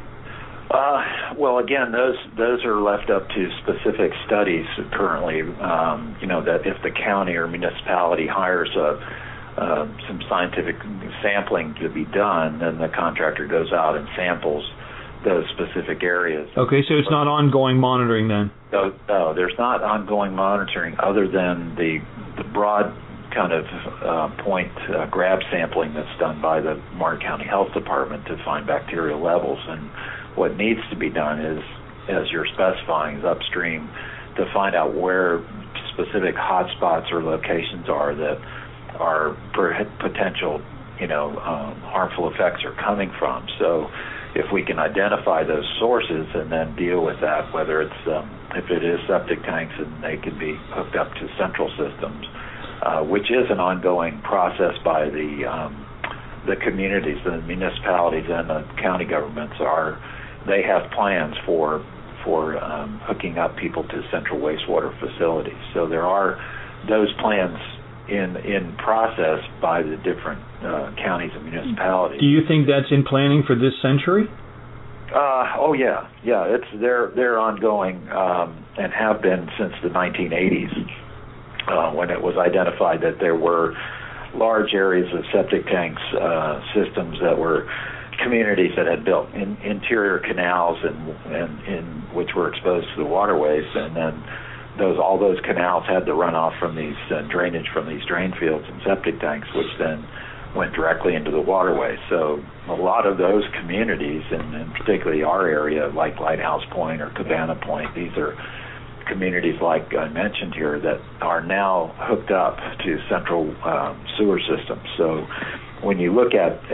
Uh, well, again, those those are left up to specific studies currently. Um, you know, that if the county or municipality hires a, uh, some scientific sampling to be done, then the contractor goes out and samples those specific areas. Okay, so it's not ongoing monitoring then? No, no, there's not ongoing monitoring other than the the broad kind of uh, point uh, grab sampling that's done by the Martin County Health Department to find bacterial levels. And what needs to be done is, as you're specifying, is upstream to find out where specific hotspots or locations are that are potential, you know, um, harmful effects are coming from. So if we can identify those sources and then deal with that, whether it's um, if it is septic tanks and they can be hooked up to central systems, uh, which is an ongoing process by the um, the communities, the municipalities, and the county governments are. They have plans for for um, hooking up people to central wastewater facilities. So there are those plans in in process by the different uh, counties and municipalities. Do you think that's in planning for this century? Uh, oh yeah, yeah. It's they're they're ongoing um, and have been since the nineteen eighties, uh, when it was identified that there were large areas of septic tanks uh, systems that were communities that had built in, interior canals and and in which were exposed to the waterways, and then those all those canals had the runoff from these uh, drainage from these drain fields and septic tanks, which then went directly into the waterway. So a lot of those communities, and, and particularly our area, like Lighthouse Point or Cabana Point, these are communities like I mentioned here that are now hooked up to central um, sewer systems. So when you look at, at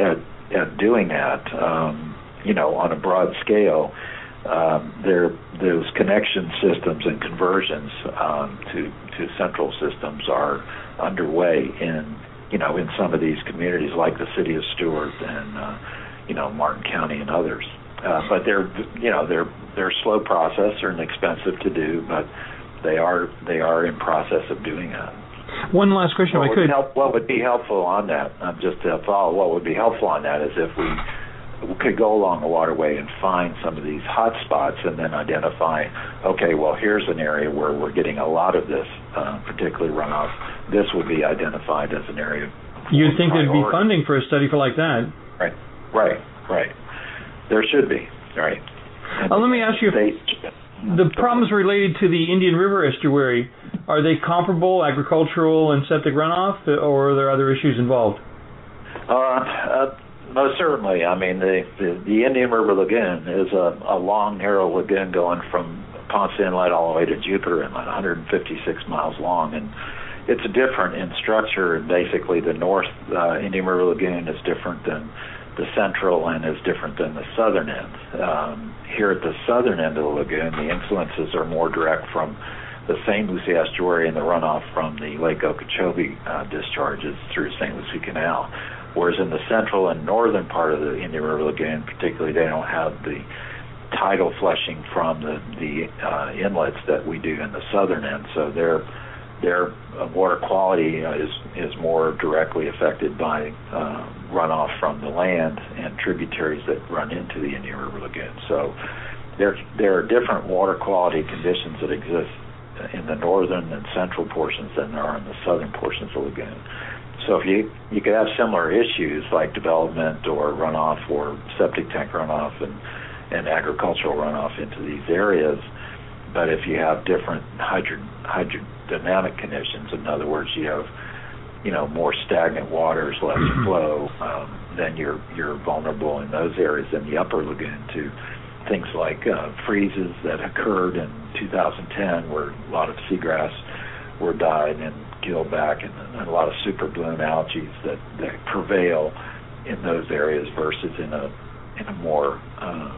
at doing that. Um, you know, on a broad scale, um, there those connection systems and conversions um, to to central systems are underway in you know in some of these communities, like the city of Stewart and uh, you know Martin County and others. Uh, but they're you know they're they're a slow process and expensive to do, but they are they are in process of doing that. One last question, what if I could. Help, what would be helpful on that? Um, just to follow, what would be helpful on that is if we could go along the waterway and find some of these hot spots and then identify, okay, well, here's an area where we're getting a lot of this, uh, particularly runoff. This would be identified as an area. You'd think there'd be funding for a study for like that. Right, right, right. There should be, right. Uh, let me ask you, if the problems related to the Indian River estuary, are they comparable, agricultural and septic runoff, or are there other issues involved? Uh, uh, most certainly. I mean, the, the, the Indian River Lagoon is a, a long, narrow lagoon going from Ponce Inlet all the way to Jupiter Inlet, one hundred fifty-six miles long, and it's different in structure. And basically, the North uh, Indian River Lagoon is different than the central and is different than the southern end. Um, here at the southern end of the lagoon, the influences are more direct from the Saint Lucie estuary and the runoff from the Lake Okeechobee uh, discharges through Saint Lucie Canal. Whereas in the central and northern part of the Indian River Lagoon, particularly, they don't have the tidal flushing from the, the uh, inlets that we do in the southern end. So their their water quality uh, is is more directly affected by uh, runoff from the land and tributaries that run into the Indian River Lagoon. So there there are different water quality conditions that exist in the northern and central portions than there are in the southern portions of the lagoon. So if you you could have similar issues like development or runoff or septic tank runoff and, and agricultural runoff into these areas, but if you have different hydro, hydrodynamic conditions, in other words, you have you know more stagnant waters, less flow, um, then you're you're vulnerable in those areas in the upper lagoon to things like uh, freezes that occurred in two thousand ten, where a lot of seagrass were died and killed back, and, and a lot of super bloom algae that, that prevail in those areas versus in a in a more uh,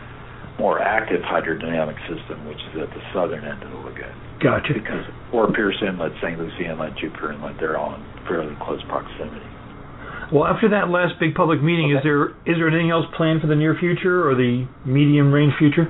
more active hydrodynamic system, which is at the southern end of the lagoon. Gotcha. Because Fort Pierce Inlet, Saint Lucie Inlet, Jupiter Inlet, they're all in fairly close proximity. Well, after that last big public meeting, okay. is there is there anything else planned for the near future or the medium range future?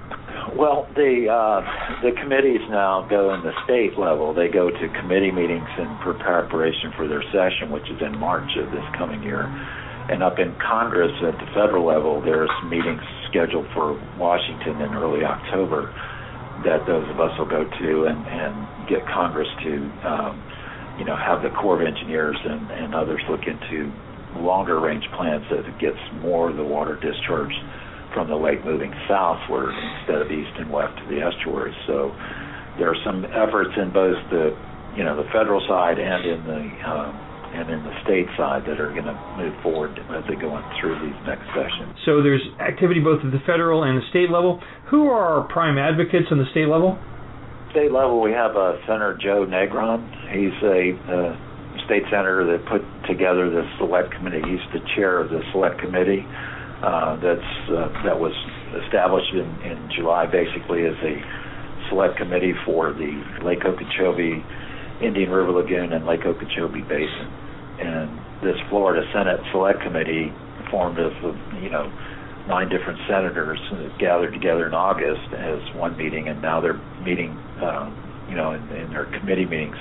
Well, the uh, the committees now go in the state level. They go to committee meetings in preparation for their session, which is in March of this coming year. And up in Congress at the federal level, there's meetings scheduled for Washington in early October that those of us will go to and, and get Congress to, um, you know, have the Corps of Engineers and, and others look into longer range plans that gets more of the water discharge from the lake moving southward instead of east and west to the estuaries. So there are some efforts in both the, you know, the federal side and in the um, and in the state side that are going to move forward as they go on through these next sessions. So there's activity both at the federal and the state level. Who are our prime advocates on the state level? State level, we have uh, Senator Joe Negron. He's a uh, state senator that put together the select committee. He's the chair of the select committee. Uh, that's uh, that was established in, in July, basically as a select committee for the Lake Okeechobee, Indian River Lagoon, and Lake Okeechobee Basin. And this Florida Senate Select Committee, formed of you know nine different senators, gathered together in August as one meeting, and now they're meeting, um, you know, in, in their committee meetings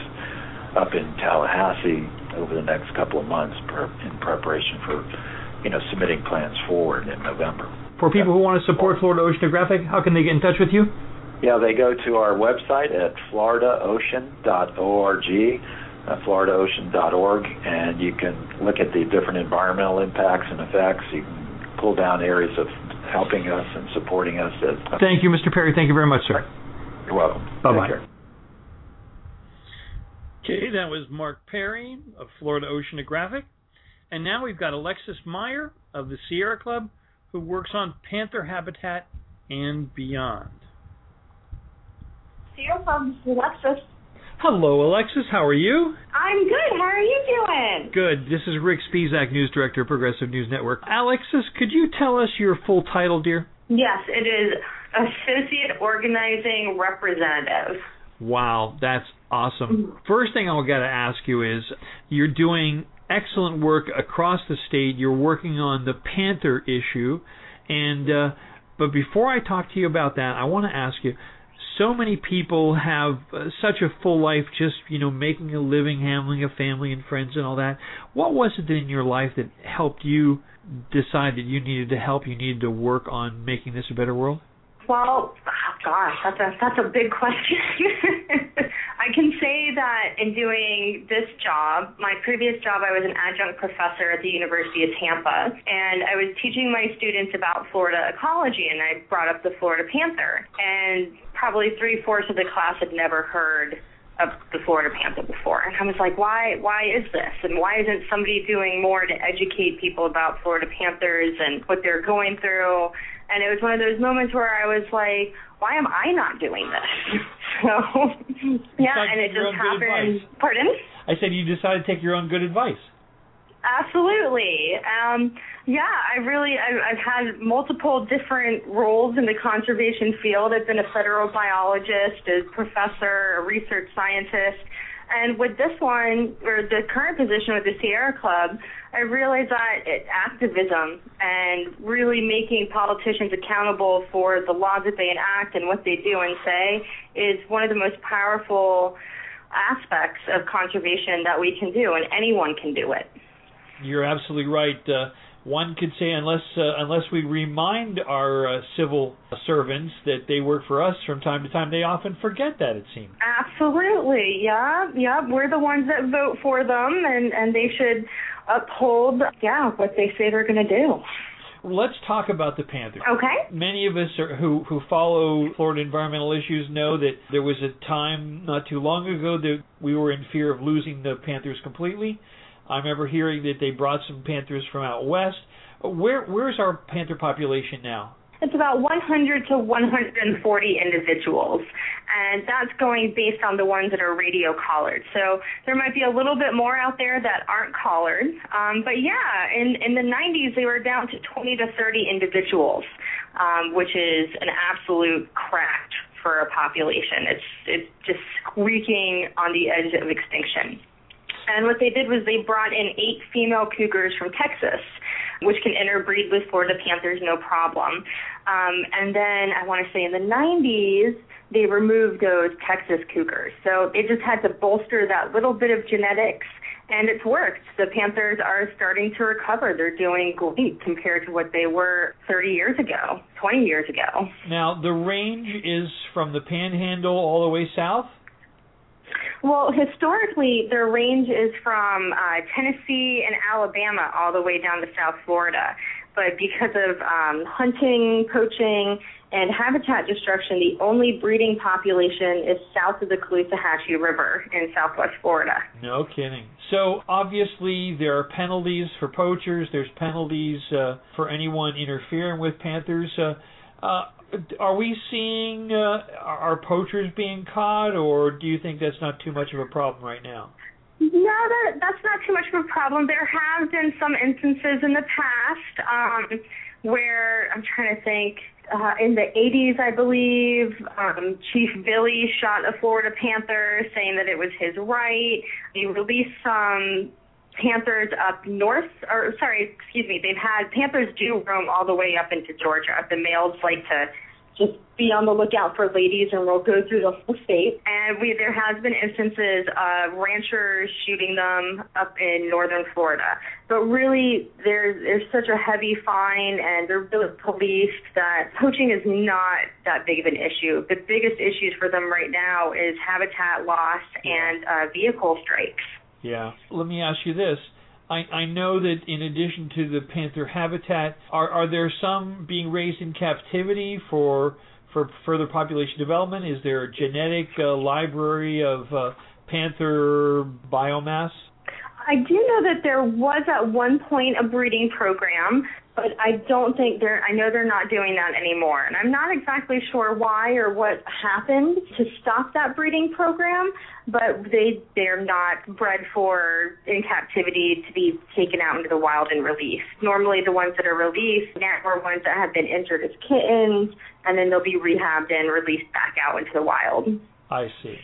up in Tallahassee over the next couple of months in preparation for, you know, submitting plans forward in November. For people who want to support Florida Oceanographic, how can they get in touch with you? Yeah, they go to our website at florida ocean dot org, uh, florida ocean dot org, and you can look at the different environmental impacts and effects. You can pull down areas of helping us and supporting us. As, uh, Thank you, Mister Perry. Thank you very much, sir. You're welcome. Bye-bye. Okay, that was Mark Perry of Florida Oceanographic. And now we've got Alexis Meyer of the Sierra Club, who works on panther habitat and beyond. Sierra Club, Alexis. Hello, Alexis. How are you? I'm good. How are you doing? Good. This is Rick Spisak, News Director, Progressive News Network. Alexis, could you tell us your full title, dear? Yes, it is Associate Organizing Representative. Wow, that's awesome. First thing I've got to ask you is, you're doing excellent work across the state. You're working on the Panther issue. and uh, But before I talk to you about that, I want to ask you, so many people have uh, such a full life, just, you know, making a living, handling a family and friends and all that. What was it in your life that helped you decide that you needed to help, you needed to work on making this a better world? Well, oh gosh, that's a that's a big question. I can say that in doing this job, my previous job, I was an adjunct professor at the University of Tampa, and I was teaching my students about Florida ecology, and I brought up the Florida panther, and probably three-fourths of the class had never heard of the Florida panther before. And I was like, why why is this? And why isn't somebody doing more to educate people about Florida panthers and what they're going through? And it was one of those moments where I was like, why am I not doing this? So, yeah, and it just happened. Pardon? I said you decided to take your own good advice. Absolutely. Um, yeah, I really, I've, I've had multiple different roles in the conservation field. I've been a federal biologist, a professor, a research scientist. And with this one, or the current position with the Sierra Club, I realized that it, activism and really making politicians accountable for the laws that they enact and what they do and say is one of the most powerful aspects of conservation that we can do, and anyone can do it. You're absolutely right. Uh, one could say unless uh, unless we remind our uh, civil servants that they work for us from time to time, they often forget that, it seems. Absolutely, yeah, yeah. We're the ones that vote for them, and, and they should uphold, yeah, what they say they're going to do. Let's talk about the panther. Okay. Many of us are, who who follow Florida environmental issues know that there was a time not too long ago that we were in fear of losing the panthers completely. I remember hearing that they brought some panthers from out west. Where where's our panther population now? It's about one hundred to one hundred forty individuals, and that's going based on the ones that are radio collared. So there might be a little bit more out there that aren't collared, um, but yeah, in, in the nineties they were down to twenty to thirty individuals, um, which is an absolute crack for a population. It's it's just squeaking on the edge of extinction. And what they did was they brought in eight female cougars from Texas, which can interbreed with Florida panthers no problem. Um, and then I want to say in the nineties, they removed those Texas cougars. So they just had to bolster that little bit of genetics, and it's worked. The panthers are starting to recover. They're doing great compared to what they were thirty years ago, twenty years ago. Now, the range is from the Panhandle all the way south? Well, historically, their range is from uh, Tennessee and Alabama all the way down to South Florida. But because of um, hunting, poaching, and habitat destruction, the only breeding population is south of the Caloosahatchee River in southwest Florida. No kidding. So, obviously, there are penalties for poachers. There's penalties uh, for anyone interfering with panthers. Uh, uh, Are we seeing uh, our poachers being caught, or do you think that's not too much of a problem right now? No, that, that's not too much of a problem. There have been some instances in the past um, where, I'm trying to think, uh, in the eighties, I believe, um, Chief Billy shot a Florida panther saying that it was his right. He released some panthers up north, or sorry, excuse me, they've had, panthers do roam all the way up into Georgia. The males like to just be on the lookout for ladies, and we'll go through the whole state. And we there has been instances of ranchers shooting them up in northern Florida. But really, there's, there's such a heavy fine, and they're really policed that poaching is not that big of an issue. The biggest issues for them right now is habitat loss and uh, vehicle strikes. Yeah. Let me ask you this. I, I know that in addition to the panther habitat, are, are there some being raised in captivity for for further population development? Is there a genetic uh, library of uh, panther biomass? I do know that there was at one point a breeding program, but I don't think they're, I know they're not doing that anymore. And I'm not exactly sure why or what happened to stop that breeding program, but they, they're not bred for in captivity to be taken out into the wild and released. Normally the ones that are released now are ones that have been injured as kittens, and then they'll be rehabbed and released back out into the wild. I see.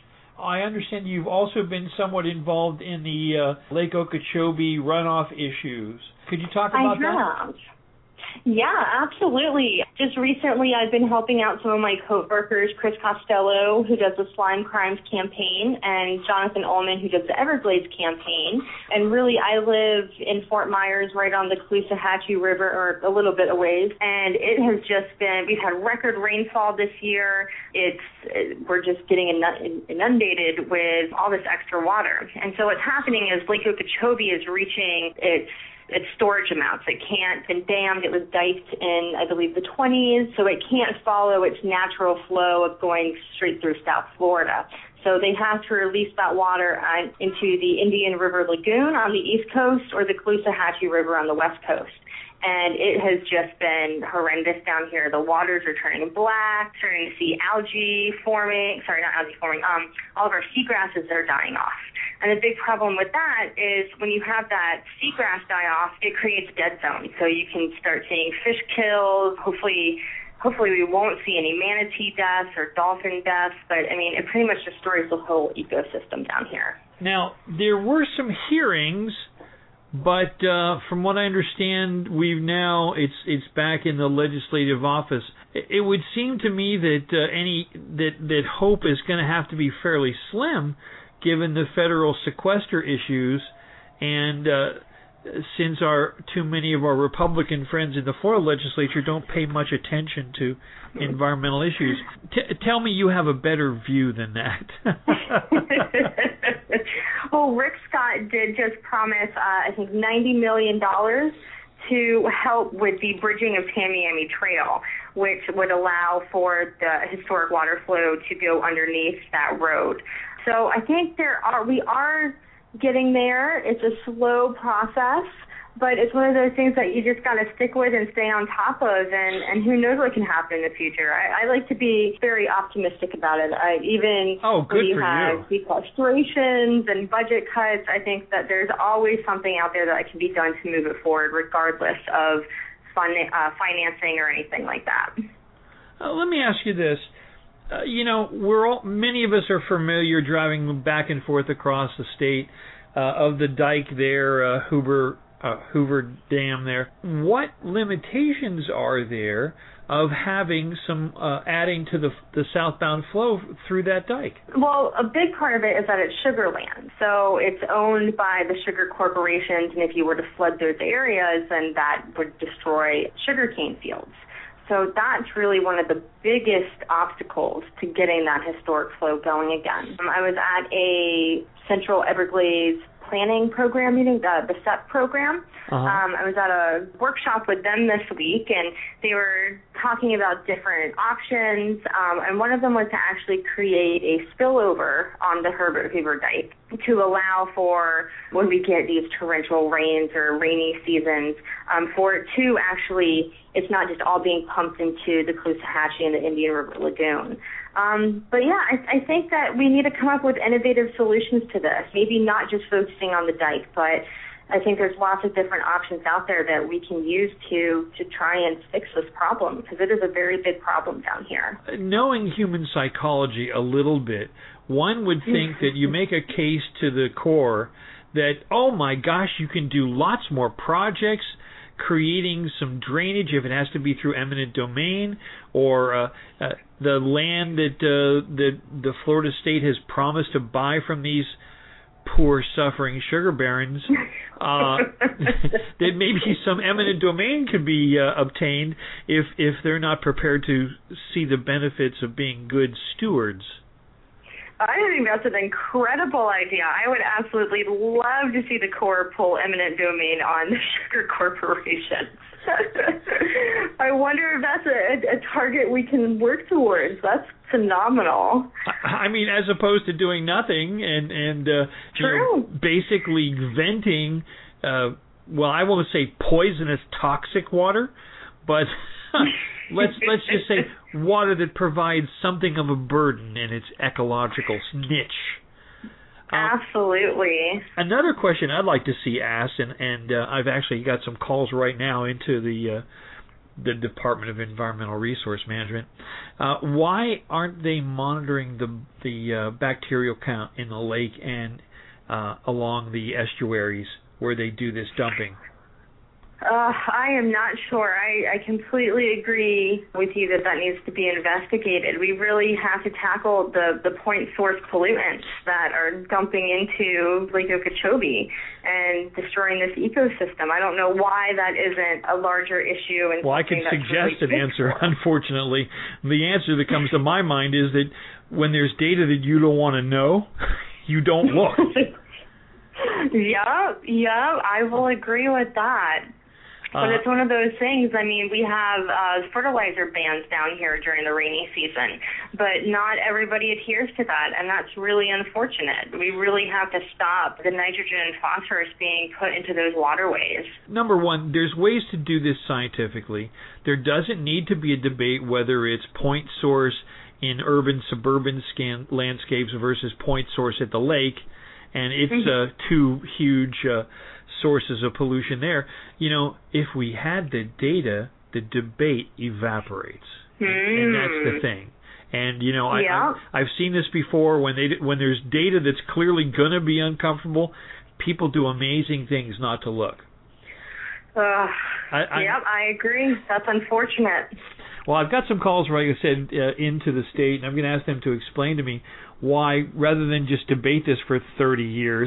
I understand you've also been somewhat involved in the uh, Lake Okeechobee runoff issues. Could you talk about I have. that? Yeah, absolutely. Just recently I've been helping out some of my coworkers, Chris Costello, who does the Slime Crimes campaign, and Jonathan Ullman, who does the Everglades campaign. And really, I live in Fort Myers, right on the Caloosahatchee River, or a little bit a ways, and it has just been, we've had record rainfall this year. It's, we're just getting inundated with all this extra water. And so what's happening is Lake Okeechobee is reaching its its storage amounts. It can't, been dammed, it was diked in, I believe, the twenties, so it can't follow its natural flow of going straight through South Florida. So they have to release that water uh, into the Indian River Lagoon on the east coast or the Caloosahatchee River on the west coast. And it has just been horrendous down here. The waters are turning black, starting to see algae forming, sorry, not algae forming, um, all of our seagrasses are dying off. And the big problem with that is when you have that seagrass die off, it creates dead zones. So you can start seeing fish kills. Hopefully, hopefully we won't see any manatee deaths or dolphin deaths, but I mean, it pretty much destroys the whole ecosystem down here. Now, there were some hearings, but uh, from what I understand, we've now it's it's back in the legislative office. It would seem to me that uh, any that that hope is going to have to be fairly slim, given the federal sequester issues, and uh, since our too many of our Republican friends in the Florida legislature don't pay much attention to environmental issues. T- tell me you have a better view than that. Well, Rick Scott did just promise, uh, I think, ninety million dollars to help with the bridging of Tamiami Trail, which would allow for the historic water flow to go underneath that road. So I think there are we are getting there. It's a slow process, but it's one of those things that you just got to stick with and stay on top of, and, and who knows what can happen in the future. I, I like to be very optimistic about it. I, even oh, good when you for have you. sequestrations and budget cuts, I think that there's always something out there that can be done to move it forward, regardless of fun, uh, financing or anything like that. Uh, let me ask you this. Uh, you know, we're all, many of us are familiar driving back and forth across the state uh, of the dike there, uh, Hoover uh, Hoover Dam there. What limitations are there of having some uh, adding to the the southbound flow through that dike? Well, a big part of it is that it's sugar land, so it's owned by the sugar corporations, and if you were to flood those areas, then that would destroy sugarcane fields. So that's really one of the biggest obstacles to getting that historic flow going again. Um, I was at a Central Everglades planning program meeting, the, the S E P program. Uh-huh. Um, I was at a workshop with them this week, and they were talking about different options, um, and one of them was to actually create a spillover on the Herbert Hoover Dike to allow for, when we get these torrential rains or rainy seasons, um, for it to actually, it's not just all being pumped into the Caloosahatchee and the Indian River Lagoon. Um, but yeah, I, I think that we need to come up with innovative solutions to this, maybe not just focusing on the dike, but I think there's lots of different options out there that we can use to, to try and fix this problem, because it is a very big problem down here. Knowing human psychology a little bit, one would think that you make a case to the Corps that, oh my gosh, you can do lots more projects, creating some drainage if it has to be through eminent domain, or uh, uh, the land that uh, that the Florida state has promised to buy from these poor suffering sugar barons, uh, that maybe some eminent domain could be uh, obtained if if they're not prepared to see the benefits of being good stewards. I think that's an incredible idea. I would absolutely love to see the Corps pull eminent domain on the sugar corporations. I wonder if that's a, a target we can work towards. That's phenomenal. I mean, as opposed to doing nothing and and uh, you know, basically venting uh, well, I won't say poisonous, toxic water, but let's let's just say water that provides something of a burden in its ecological niche. Um, Absolutely. Another question I'd like to see asked, and, and uh, I've actually got some calls right now into the uh, the Department of Environmental Resource Management. Uh, why aren't they monitoring the the uh, bacterial count in the lake and uh, along the estuaries where they do this dumping? Uh, I am not sure. I, I completely agree with you that that needs to be investigated. We really have to tackle the, the point source pollutants that are dumping into Lake Okeechobee and destroying this ecosystem. I don't know why that isn't a larger issue. And well, I can suggest really an answer. for. Unfortunately, the answer that comes to my mind is that when there's data that you don't want to know, you don't look. Yeah, yeah, I will agree with that. But Uh, it's one of those things. I mean, we have uh, fertilizer bans down here during the rainy season, but not everybody adheres to that, and that's really unfortunate. We really have to stop the nitrogen and phosphorus being put into those waterways. Number one, there's ways to do this scientifically. There doesn't need to be a debate whether it's point source in urban, suburban scan landscapes versus point source at the lake, and it's uh, two huge uh, sources of pollution there. You know, if we had the data, the debate evaporates, mm. and, and that's the thing. And you know, I, yeah. I I've seen this before. When they when there's data that's clearly going to be uncomfortable, people do amazing things not to look. Uh, I, I, yep, I agree. That's unfortunate. Well, I've got some calls, like I said, uh, into the state, and I'm going to ask them to explain to me why, rather than just debate this for thirty years,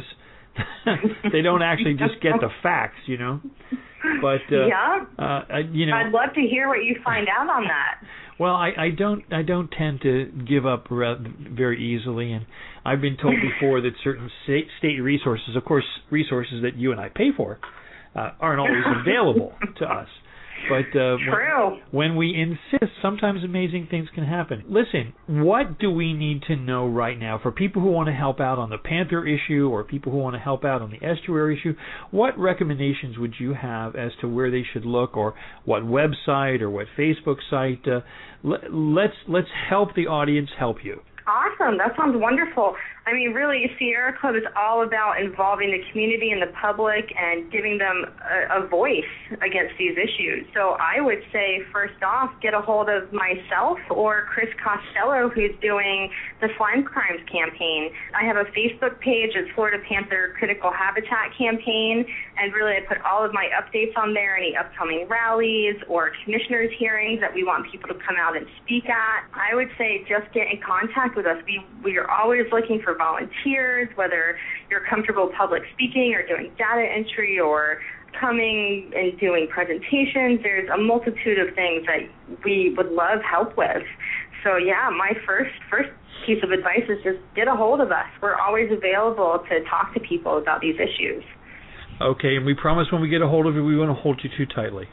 they don't actually just get the facts, you know. But uh, yeah, uh, you know, I'd love to hear what you find out on that. Well, I, I don't I don't tend to give up very easily, and I've been told before that certain state, state resources, of course, resources that you and I pay for, uh, aren't always available to us. But uh, True. When, when we insist, sometimes amazing things can happen. Listen, what do we need to know right now for people who want to help out on the Panther issue or people who want to help out on the estuary issue? What recommendations would you have as to where they should look, or what website or what Facebook site? Uh, let, let's let's help the audience help you. Awesome. That sounds wonderful. I mean, really, Sierra Club is all about involving the community and the public and giving them a, a voice against these issues. So I would say, first off, get a hold of myself or Chris Costello, who's doing the Slime Crimes campaign. I have a Facebook page. It's Florida Panther Critical Habitat Campaign, and really I put all of my updates on there, any upcoming rallies or commissioners' hearings that we want people to come out and speak at. I would say just get in contact with us. We, we are always looking for volunteers, whether you're comfortable public speaking or doing data entry or coming and doing presentations. There's a multitude of things that we would love help with. So yeah, my first first piece of advice is just get a hold of us. We're always available to talk to people about these issues. Okay, and we promise when we get a hold of you, we won't hold you too tightly.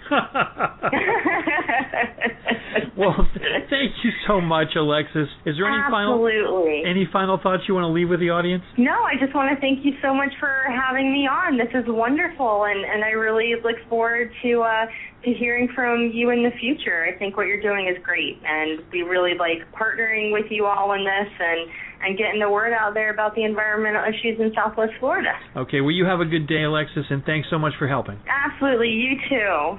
Well, thank you so much, Alexis. Is there any Absolutely. final any final thoughts you want to leave with the audience? No, I just want to thank you so much for having me on. This is wonderful, and, and I really look forward to uh, to hearing from you in the future. I think what you're doing is great, and we really like partnering with you all in this and, and getting the word out there about the environmental issues in Southwest Florida. Okay, well, you have a good day, Alexis, and thanks so much for helping. Absolutely, you too.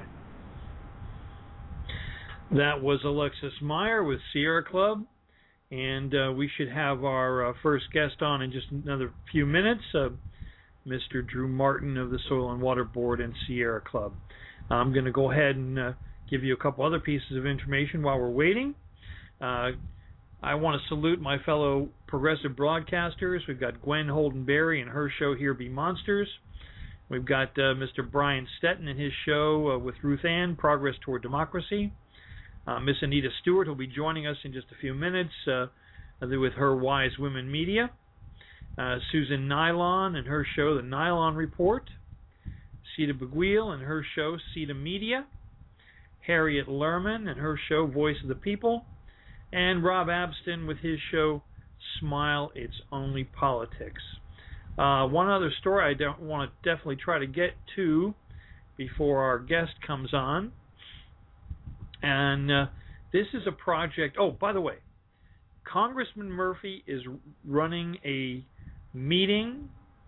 That was Alexis Meyer with Sierra Club, and uh, we should have our uh, first guest on in just another few minutes, uh, Mister Drew Martin of the Soil and Water Board and Sierra Club. I'm going to go ahead and uh, give you a couple other pieces of information while we're waiting. Uh, I want to salute my fellow progressive broadcasters. We've got Gwen Holden-Berry and her show Here Be Monsters. We've got uh, Mister Brian Stetton and his show uh, with Ruth Ann, Progress Toward Democracy. Uh, Miss Anita Stewart will be joining us in just a few minutes uh, with her Wise Women Media. Uh, Susan Nylon and her show, The Nylon Report. Cita Beguil and her show, Cita Media. Harriet Lerman and her show, Voice of the People. And Rob Abston with his show, Smile, It's Only Politics. Uh, one other story I don't want to definitely try to get to before our guest comes on. And uh, this is a project. Oh, by the way, Congressman Murphy is running a meeting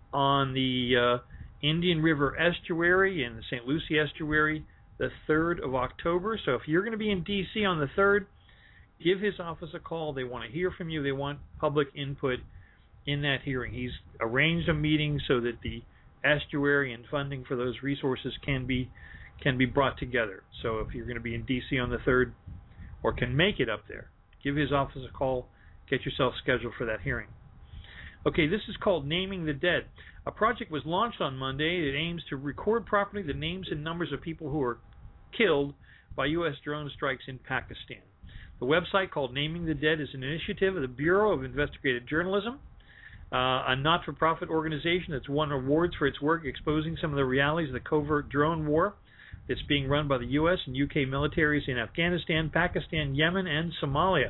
on the uh, Indian River Estuary and the Saint Lucie Estuary the third of October. So if you're going to be in D C on the third, give his office a call. They want to hear from you. They want public input in that hearing. He's arranged a meeting so that the estuary and funding for those resources can be can be brought together. So if you're going to be in D C on the third or can make it up there, give his office a call. Get yourself scheduled for that hearing. Okay, this is called Naming the Dead. A project was launched on Monday that aims to record properly the names and numbers of people who were killed by U S drone strikes in Pakistan. The website, called Naming the Dead, is an initiative of the Bureau of Investigative Journalism, uh, a not-for-profit organization that's won awards for its work exposing some of the realities of the covert drone war that's being run by the U S and U K militaries in Afghanistan, Pakistan, Yemen, and Somalia.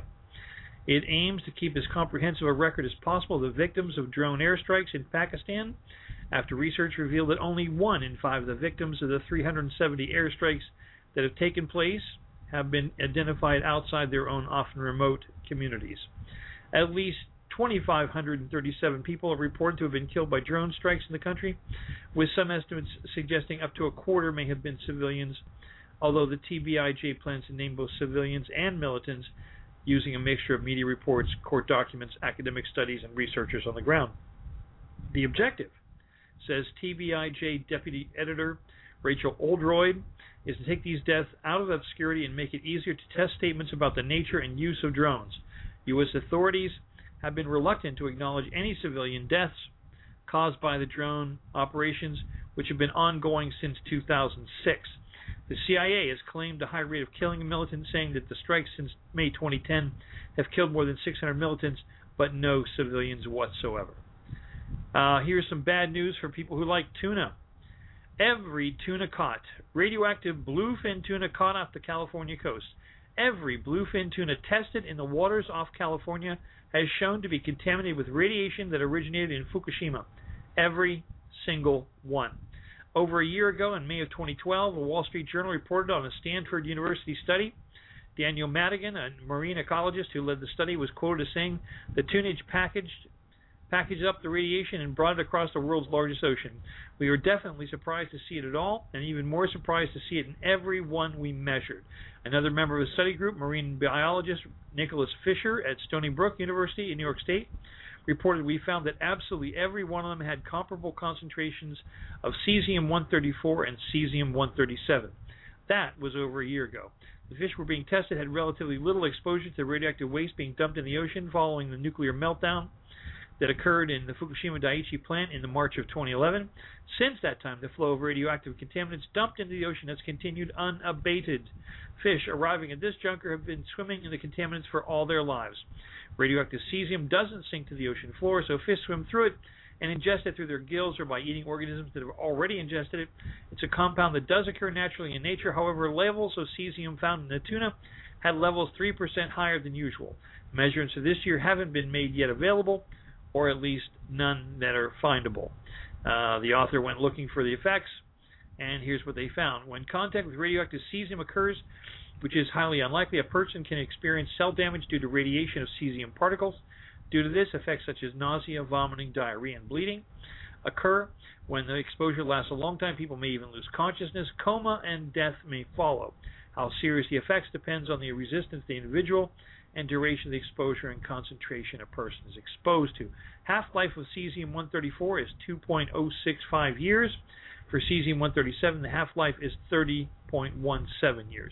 It aims to keep as comprehensive a record as possible of the victims of drone airstrikes in Pakistan, after research revealed that only one in five of the victims of the three hundred seventy airstrikes that have taken place have been identified outside their own often remote communities. At least two thousand five hundred thirty-seven people are reported to have been killed by drone strikes in the country, with some estimates suggesting up to a quarter may have been civilians, although the T B I J plans to name both civilians and militants using a mixture of media reports, court documents, academic studies, and researchers on the ground. The objective, says T B I J Deputy Editor Rachel Oldroyd, is to take these deaths out of obscurity and make it easier to test statements about the nature and use of drones. U S authorities have been reluctant to acknowledge any civilian deaths caused by the drone operations, which have been ongoing since two thousand six. The C I A has claimed a high rate of killing of militants, saying that the strikes since May twenty ten have killed more than six hundred militants, but no civilians whatsoever. Uh, here's some bad news for people who like tuna. Every tuna caught, radioactive bluefin tuna caught off the California coast, every bluefin tuna tested in the waters off California has shown to be contaminated with radiation that originated in Fukushima. Every single one. Over a year ago, in May of twenty twelve, a Wall Street Journal reported on a Stanford University study. Daniel Madigan, a marine ecologist who led the study, was quoted as saying, "The tunage packaged packaged up the radiation and brought it across the world's largest ocean. We were definitely surprised to see it at all, and even more surprised to see it in every one we measured." Another member of the study group, marine biologist Nicholas Fisher at Stony Brook University in New York State, reported, "We found that absolutely every one of them had comparable concentrations of cesium one thirty-four and cesium one thirty-seven. That was over a year ago. The fish were being tested had relatively little exposure to radioactive waste being dumped in the ocean following the nuclear meltdown that occurred in the Fukushima Daiichi plant in the March of twenty eleven. Since that time, the flow of radioactive contaminants dumped into the ocean has continued unabated. Fish arriving at this junker have been swimming in the contaminants for all their lives. Radioactive cesium doesn't sink to the ocean floor, so fish swim through it and ingest it through their gills or by eating organisms that have already ingested it. It's a compound that does occur naturally in nature. However, levels of cesium found in the tuna had levels three percent higher than usual. Measurements for this year haven't been made yet available, or at least none that are findable. Uh, the author went looking for the effects, and here's what they found. When contact with radioactive cesium occurs, which is highly unlikely, a person can experience cell damage due to radiation of cesium particles. Due to this, effects such as nausea, vomiting, diarrhea, and bleeding occur. When the exposure lasts a long time, people may even lose consciousness. Coma and death may follow. How serious the effects depends on the resistance of the individual and duration of the exposure and concentration a person is exposed to. Half-life of cesium one thirty-four is two point zero six five years. For cesium one thirty-seven, the half-life is thirty point one seven years.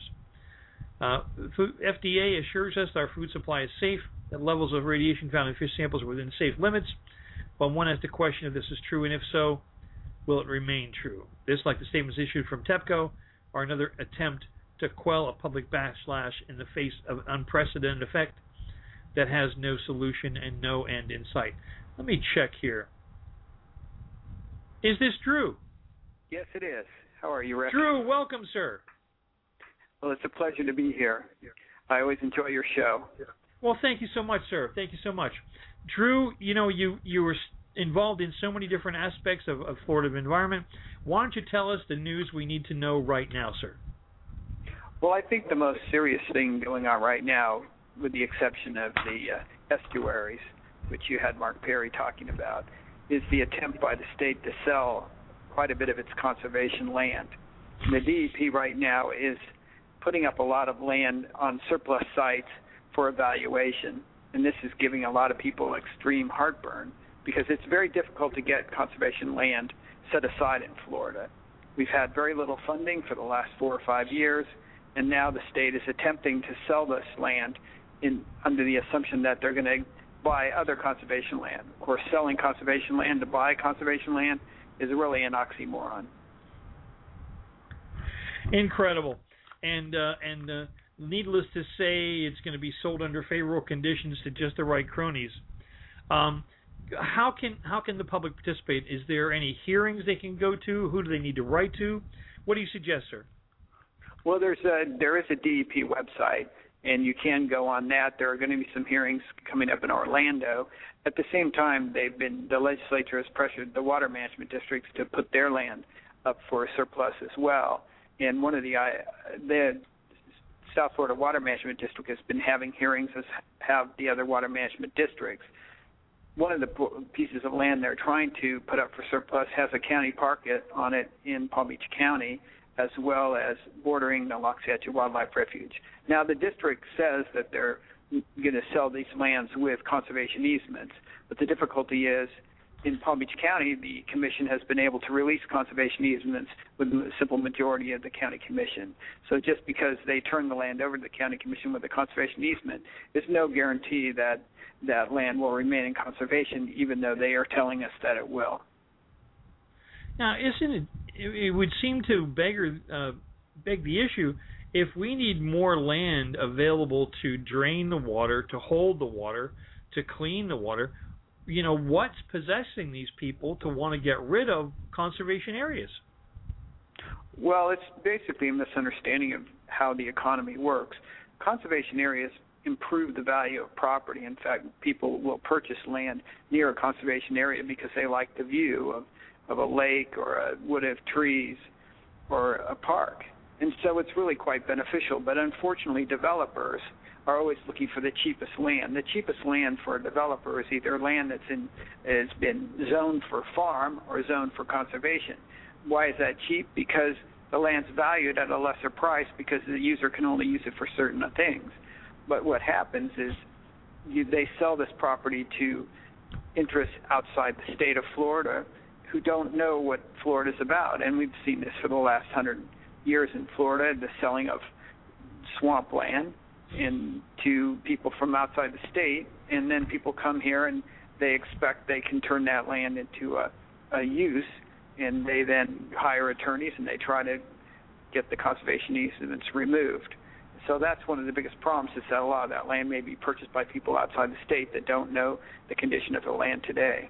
Uh, F D A assures us that our food supply is safe, that levels of radiation found in fish samples are within safe limits, but one has to question if this is true, and if so, will it remain true? This, like the statements issued from TEPCO, are another attempt to quell a public backlash in the face of an unprecedented effect that has no solution and no end in sight. Let me check here. Is this Drew? Yes, it is. How are you, Rick? Drew, welcome, sir. Well, it's a pleasure to be here. I always enjoy your show. Well, thank you so much, sir. Thank you so much. Drew, you know, you, you were involved in so many different aspects of, of Florida environment. Why don't you tell us the news we need to know right now, sir? Well, I think the most serious thing going on right now, with the exception of the uh, estuaries, which you had Mark Perry talking about, is the attempt by the state to sell quite a bit of its conservation land. And the D E P right now is putting up a lot of land on surplus sites for evaluation, and this is giving a lot of people extreme heartburn because it's very difficult to get conservation land set aside in Florida. We've had very little funding for the last four or five years, and now the state is attempting to sell this land in under the assumption that they're going to buy other conservation land. Of course, selling conservation land to buy conservation land is really an oxymoron. Incredible. And uh, and uh, needless to say, it's going to be sold under favorable conditions to just the right cronies. Um, how can how can the public participate? Is there any hearings they can go to? Who do they need to write to? What do you suggest, sir? Well, there's a there is a D E P website, and you can go on that. There are going to be some hearings coming up in Orlando. At the same time, they've been the legislature has pressured the water management districts to put their land up for surplus as well. And one of the uh, the South Florida Water Management District has been having hearings, as have the other water management districts. One of the pieces of land they're trying to put up for surplus has a county park on it in Palm Beach County, as well as bordering the Loxahatchee Wildlife Refuge. Now, the district says that they're going to sell these lands with conservation easements, but the difficulty is in Palm Beach County, the commission has been able to release conservation easements with a simple majority of the county commission. So just because they turn the land over to the county commission with a conservation easement, there's no guarantee that that land will remain in conservation, even though they are telling us that it will. Now, isn't it? It would seem to beg, uh, beg the issue. If we need more land available to drain the water, to hold the water, to clean the water, you know, what's possessing these people to want to get rid of conservation areas? Well, it's basically a misunderstanding of how the economy works. Conservation areas improve the value of property. In fact, people will purchase land near a conservation area because they like the view of, of a lake or a wood of trees or a park. And so it's really quite beneficial. But unfortunately, developers are always looking for the cheapest land. The cheapest land for a developer is either land that's in has been zoned for farm or zoned for conservation. Why is that cheap? Because the land's valued at a lesser price because the user can only use it for certain things. But what happens is you, they sell this property to interests outside the state of Florida who don't know what Florida's about. And we've seen this for the last hundred years in Florida, the selling of swampland in to people from outside the state, and then people come here and they expect they can turn that land into a, a use, and they then hire attorneys and they try to get the conservation easements removed. So that's one of the biggest problems, is that a lot of that land may be purchased by people outside the state that don't know the condition of the land today.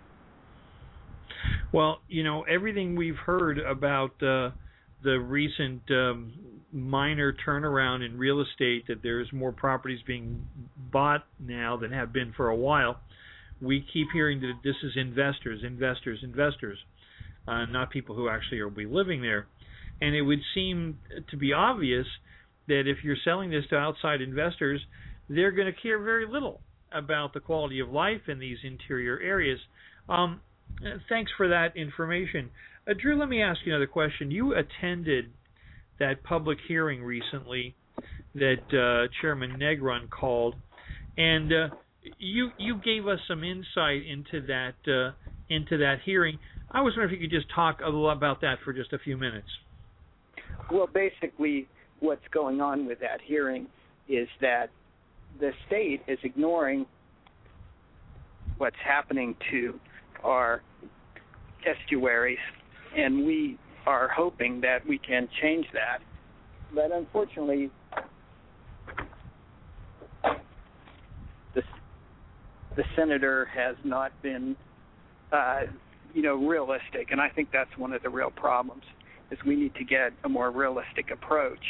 Well, you know, everything we've heard about uh, the recent um, minor turnaround in real estate, that there's more properties being bought now than have been for a while, we keep hearing that this is investors, investors, investors, uh, not people who actually will be living there. And it would seem to be obvious that if you're selling this to outside investors, they're going to care very little about the quality of life in these interior areas. Um, thanks for that information. Uh, Drew, let me ask you another question. You attended that public hearing recently that uh, Chairman Negron called, and uh, you you gave us some insight into that uh, into that hearing. I was wondering if you could just talk a little about that for just a few minutes. Well, basically, what's going on with that hearing is that the state is ignoring what's happening to our estuaries, and we are hoping that we can change that. But unfortunately, the, the senator has not been, uh, you know, realistic, and I think that's one of the real problems, is we need to get a more realistic approach.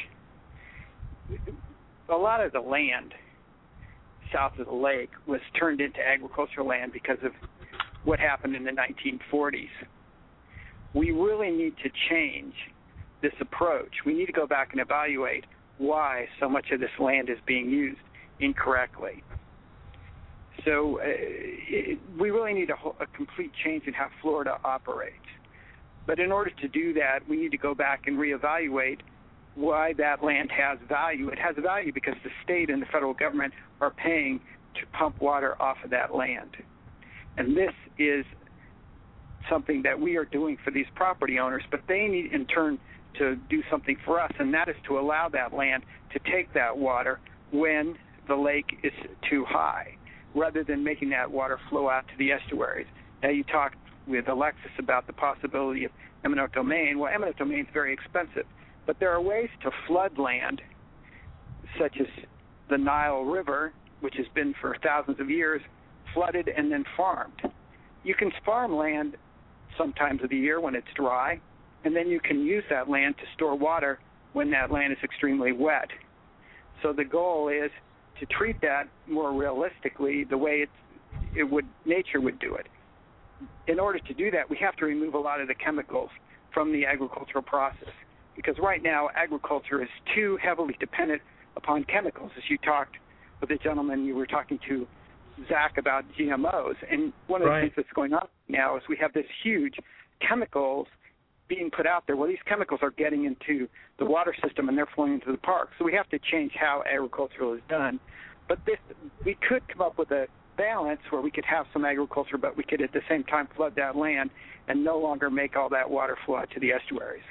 A lot of the land south of the lake was turned into agricultural land because of what happened in the nineteen forties. We really need to change this approach. We need to go back and evaluate why so much of this land is being used incorrectly. So uh, it, we really need a, a complete change in how Florida operates. But in order to do that, we need to go back and reevaluate why that land has value. It has value because the state and the federal government are paying to pump water off of that land. And this is something that we are doing for these property owners, but they need in turn to do something for us, and that is to allow that land to take that water when the lake is too high, rather than making that water flow out to the estuaries. Now, you talked with Alexis about the possibility of eminent domain. Well, eminent domain is very expensive, but there are ways to flood land, such as the Nile River, which has been for thousands of years flooded and then farmed. You can farm land sometimes of the year when it's dry, and then you can use that land to store water when that land is extremely wet. So the goal is to treat that more realistically the way it's, it would nature would do it. In order to do that, we have to remove a lot of the chemicals from the agricultural process, because right now agriculture is too heavily dependent upon chemicals. As you talked with the gentleman you were talking to, Zach, about G M Os, and one of the right. things that's going on now is we have this huge chemicals being put out there. Well, these chemicals are getting into the water system and they're flowing into the park. So we have to change how agriculture is done. But this, we could come up with a balance where we could have some agriculture, but we could at the same time flood that land and no longer make all that water flow out to the estuaries.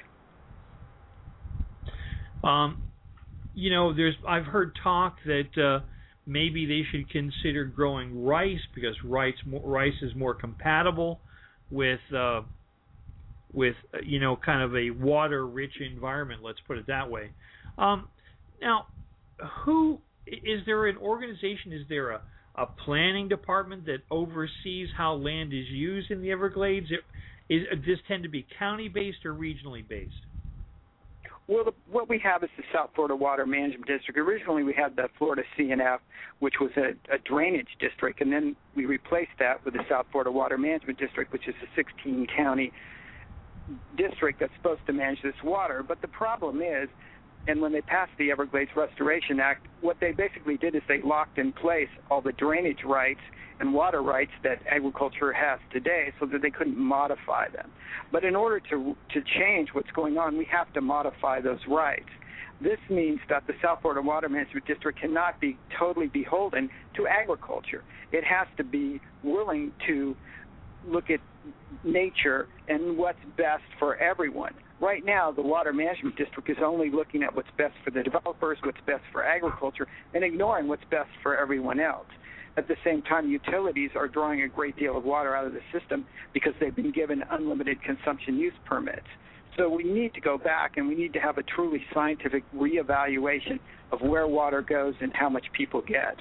Um, you know, there's I've heard talk that uh, maybe they should consider growing rice because rice rice is more compatible with uh, with you know kind of a water-rich environment. Let's put it that way. Um, now, who is there? An organization? Is there a a planning department that oversees how land is used in the Everglades? Is, does this tend to be county-based or regionally based? Well, the, what we have is the South Florida Water Management District. Originally, we had the Florida C N F, which was a, a drainage district, and then we replaced that with the South Florida Water Management District, which is a sixteen-county district that's supposed to manage this water. But the problem is, and when they passed the Everglades Restoration Act, what they basically did is they locked in place all the drainage rights and water rights that agriculture has today so that they couldn't modify them. But in order to to change what's going on, we have to modify those rights. This means that the South Florida Water Management District cannot be totally beholden to agriculture. It has to be willing to look at nature and what's best for everyone. Right now, the Water Management District is only looking at what's best for the developers, what's best for agriculture, and ignoring what's best for everyone else. At the same time, utilities are drawing a great deal of water out of the system because they've been given unlimited consumption use permits. So we need to go back and we need to have a truly scientific reevaluation of where water goes and how much people get.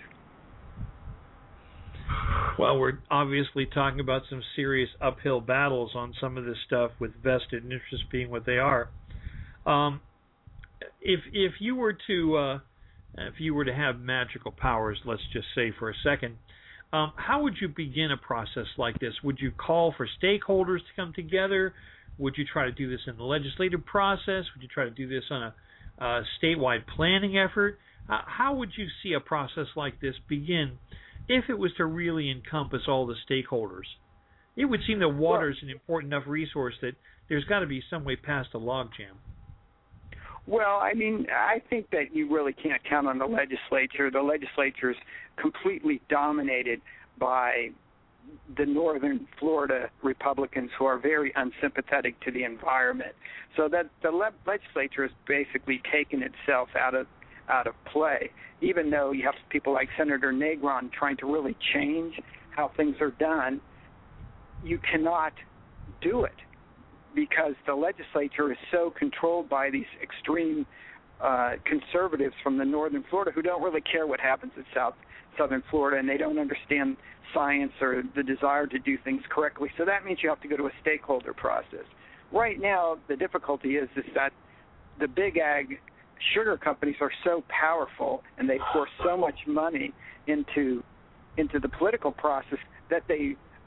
Well, we're obviously talking about some serious uphill battles on some of this stuff, with vested interests being what they are. Um, if if you were to uh, if you were to have magical powers, let's just say for a second, um, how would you begin a process like this? Would you call for stakeholders to come together? Would you try to do this in the legislative process? Would you try to do this on a uh, statewide planning effort? Uh, how would you see a process like this begin if it was to really encompass all the stakeholders? It would seem that water is an important enough resource that there's got to be some way past a logjam. Well, I mean, I think that you really can't count on the legislature. The legislature is completely dominated by the northern Florida Republicans who are very unsympathetic to the environment. So that the le- legislature has basically taken itself out of out of play, even though you have people like Senator Negron trying to really change how things are done. You cannot do it because the legislature is so controlled by these extreme uh, conservatives from the northern Florida who don't really care what happens in South southern Florida, and they don't understand science or the desire to do things correctly. So that means you have to go to a stakeholder process. Right now, the difficulty is, is that the big ag sugar companies are so powerful and they pour so much money into into the political process that they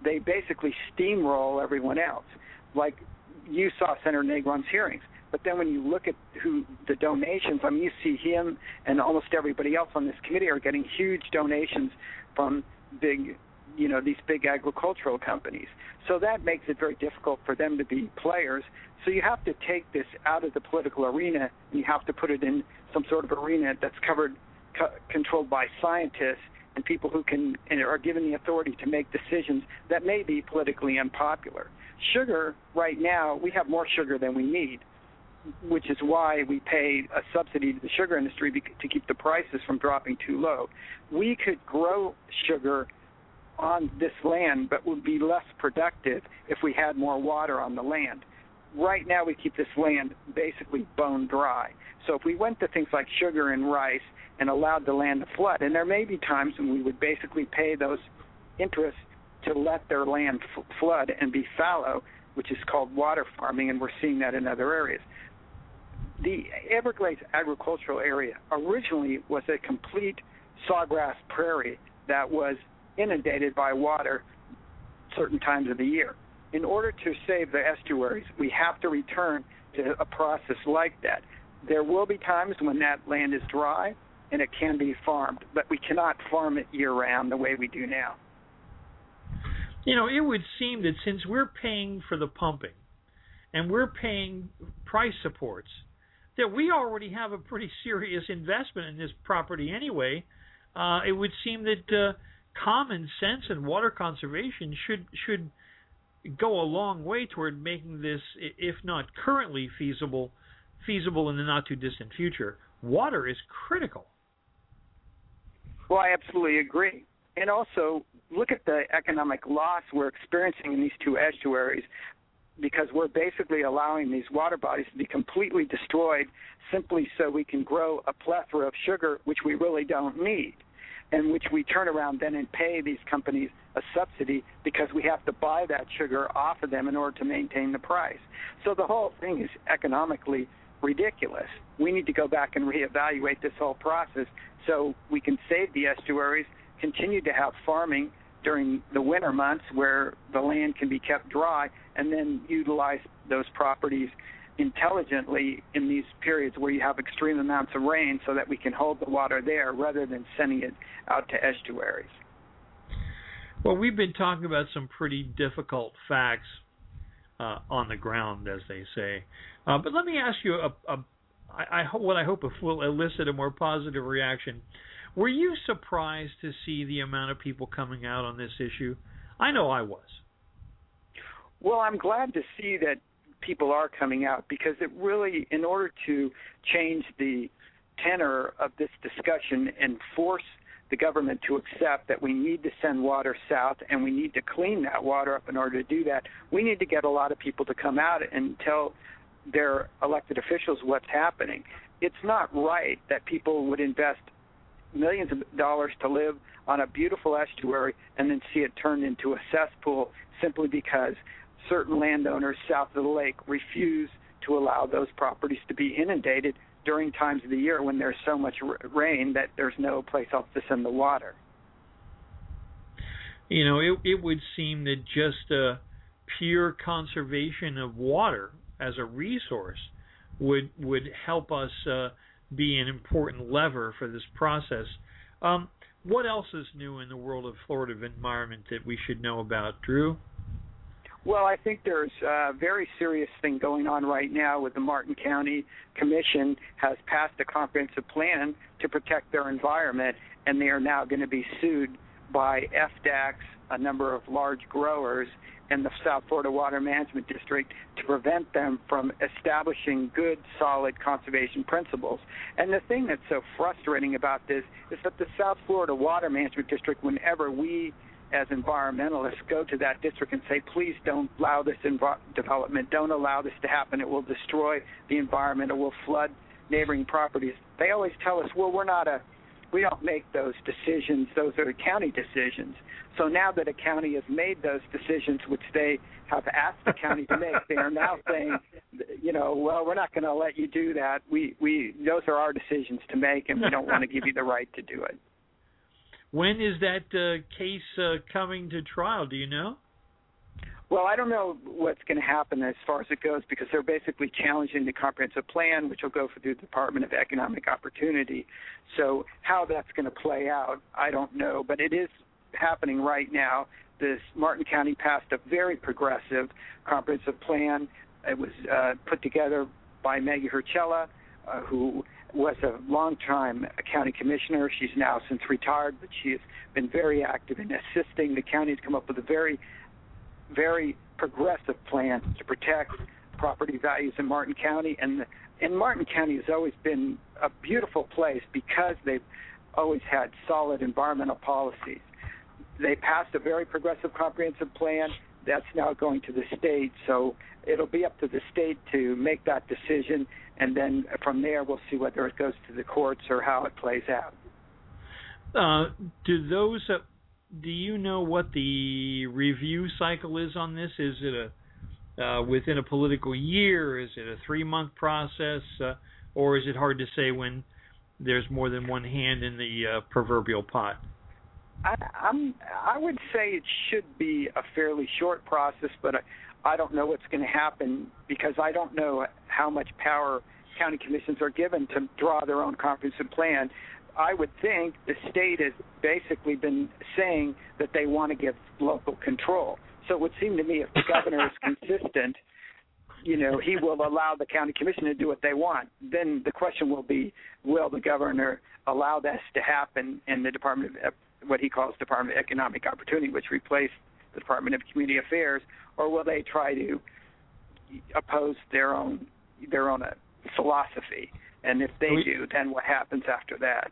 they basically steamroll everyone else. Like you saw Senator Negron's hearings. But then when you look at who the donations, I mean, you see him and almost everybody else on this committee are getting huge donations from big, you know, these big agricultural companies. So that makes it very difficult for them to be players. So you have to take this out of the political arena and you have to put it in some sort of arena that's covered, co- controlled by scientists and people who can and are given the authority to make decisions that may be politically unpopular. Sugar, right now, we have more sugar than we need, which is why we pay a subsidy to the sugar industry to keep the prices from dropping too low. We could grow sugar on this land, but would be less productive if we had more water on the land. Right now we keep this land basically bone dry. So if we went to things like sugar and rice and allowed the land to flood, and there may be times when we would basically pay those interests to let their land f- flood and be fallow, which is called water farming, and we're seeing that in other areas. The Everglades agricultural area originally was a complete sawgrass prairie that was inundated by water certain times of the year. In order to save the estuaries, we have to return to a process like that. There will be times when that land is dry and it can be farmed, but we cannot farm it year-round the way we do now. You know, it would seem that since we're paying for the pumping and we're paying price supports, that we already have a pretty serious investment in this property anyway. Uh, it would seem that uh, common sense and water conservation should should go a long way toward making this, if not currently feasible, feasible in the not-too-distant future. Water is critical. Well, I absolutely agree. And also, look at the economic loss we're experiencing in these two estuaries, because we're basically allowing these water bodies to be completely destroyed simply so we can grow a plethora of sugar, which we really don't need, and which we turn around then and pay these companies a subsidy because we have to buy that sugar off of them in order to maintain the price. So the whole thing is economically ridiculous. We need to go back and reevaluate this whole process so we can save the estuaries, continue to have farming during the winter months where the land can be kept dry, and then utilize those properties intelligently in these periods where you have extreme amounts of rain so that we can hold the water there rather than sending it out to estuaries. Well, we've been talking about some pretty difficult facts uh, on the ground, as they say. Uh, but let me ask you, a, a, I, I, what I hope will elicit a more positive reaction. Were you surprised to see the amount of people coming out on this issue? I know I was. Well, I'm glad to see that people are coming out, because it really, in order to change the tenor of this discussion and force the government to accept that we need to send water south and we need to clean that water up in order to do that, we need to get a lot of people to come out and tell their elected officials what's happening. It's not right that people would invest millions of dollars to live on a beautiful estuary and then see it turned into a cesspool simply because certain landowners south of the lake refuse to allow those properties to be inundated during times of the year when there's so much rain that there's no place else to send the water. You know, it, it would seem that just uh, pure conservation of water as a resource would would help us uh, be an important lever for this process. Um, what else is new in the world of Florida environment that we should know about, Drew? Well, I think there's a very serious thing going on right now with the Martin County Commission has passed a comprehensive plan to protect their environment, and they are now going to be sued by F D A C, a number of large growers, and the South Florida Water Management District to prevent them from establishing good, solid conservation principles. And the thing that's so frustrating about this is that the South Florida Water Management District, whenever we as environmentalists go to that district and say, please don't allow this env- development, don't allow this to happen, it will destroy the environment, it will flood neighboring properties, they always tell us, well, we're not a, we don't make those decisions, those are county decisions. So now that a county has made those decisions, which they have asked the county to make, they are now saying, you know, well, we're not going to let you do that. We, we, those are our decisions to make, and we don't want to give you the right to do it. When is that uh, case uh, coming to trial? Do you know? Well, I don't know what's going to happen as far as it goes because they're basically challenging the comprehensive plan, which will go through the Department of Economic Opportunity. So how that's going to play out, I don't know, but it is happening right now. This Martin County passed a very progressive comprehensive plan. It was uh, put together by Maggie Hercella, uh, who was a long-time county commissioner. She's now since retired, but she has been very active in assisting the county to come up with a very very progressive plan to protect property values in Martin County. And, and Martin County has always been a beautiful place because they've always had solid environmental policies. They passed a very progressive comprehensive plan. That's now going to the state, so it'll be up to the state to make that decision, and then from there we'll see whether it goes to the courts or how it plays out. Uh, do those... Uh Do you know what the review cycle is on this? Is it a uh, within a political year? Is it a three-month process? Uh, or is it hard to say when there's more than one hand in the uh, proverbial pot? I, I'm, I would say it should be a fairly short process, but I, I don't know what's going to happen because I don't know how much power county commissions are given to draw their own comprehensive plan. I would think the state has basically been saying that they want to give local control. So it would seem to me if the governor is consistent, you know, he will allow the county commission to do what they want. Then the question will be, will the governor allow this to happen in the Department of what he calls Department of Economic Opportunity, which replaced the Department of Community Affairs, or will they try to oppose their own their own uh, philosophy? And if they do, then what happens after that?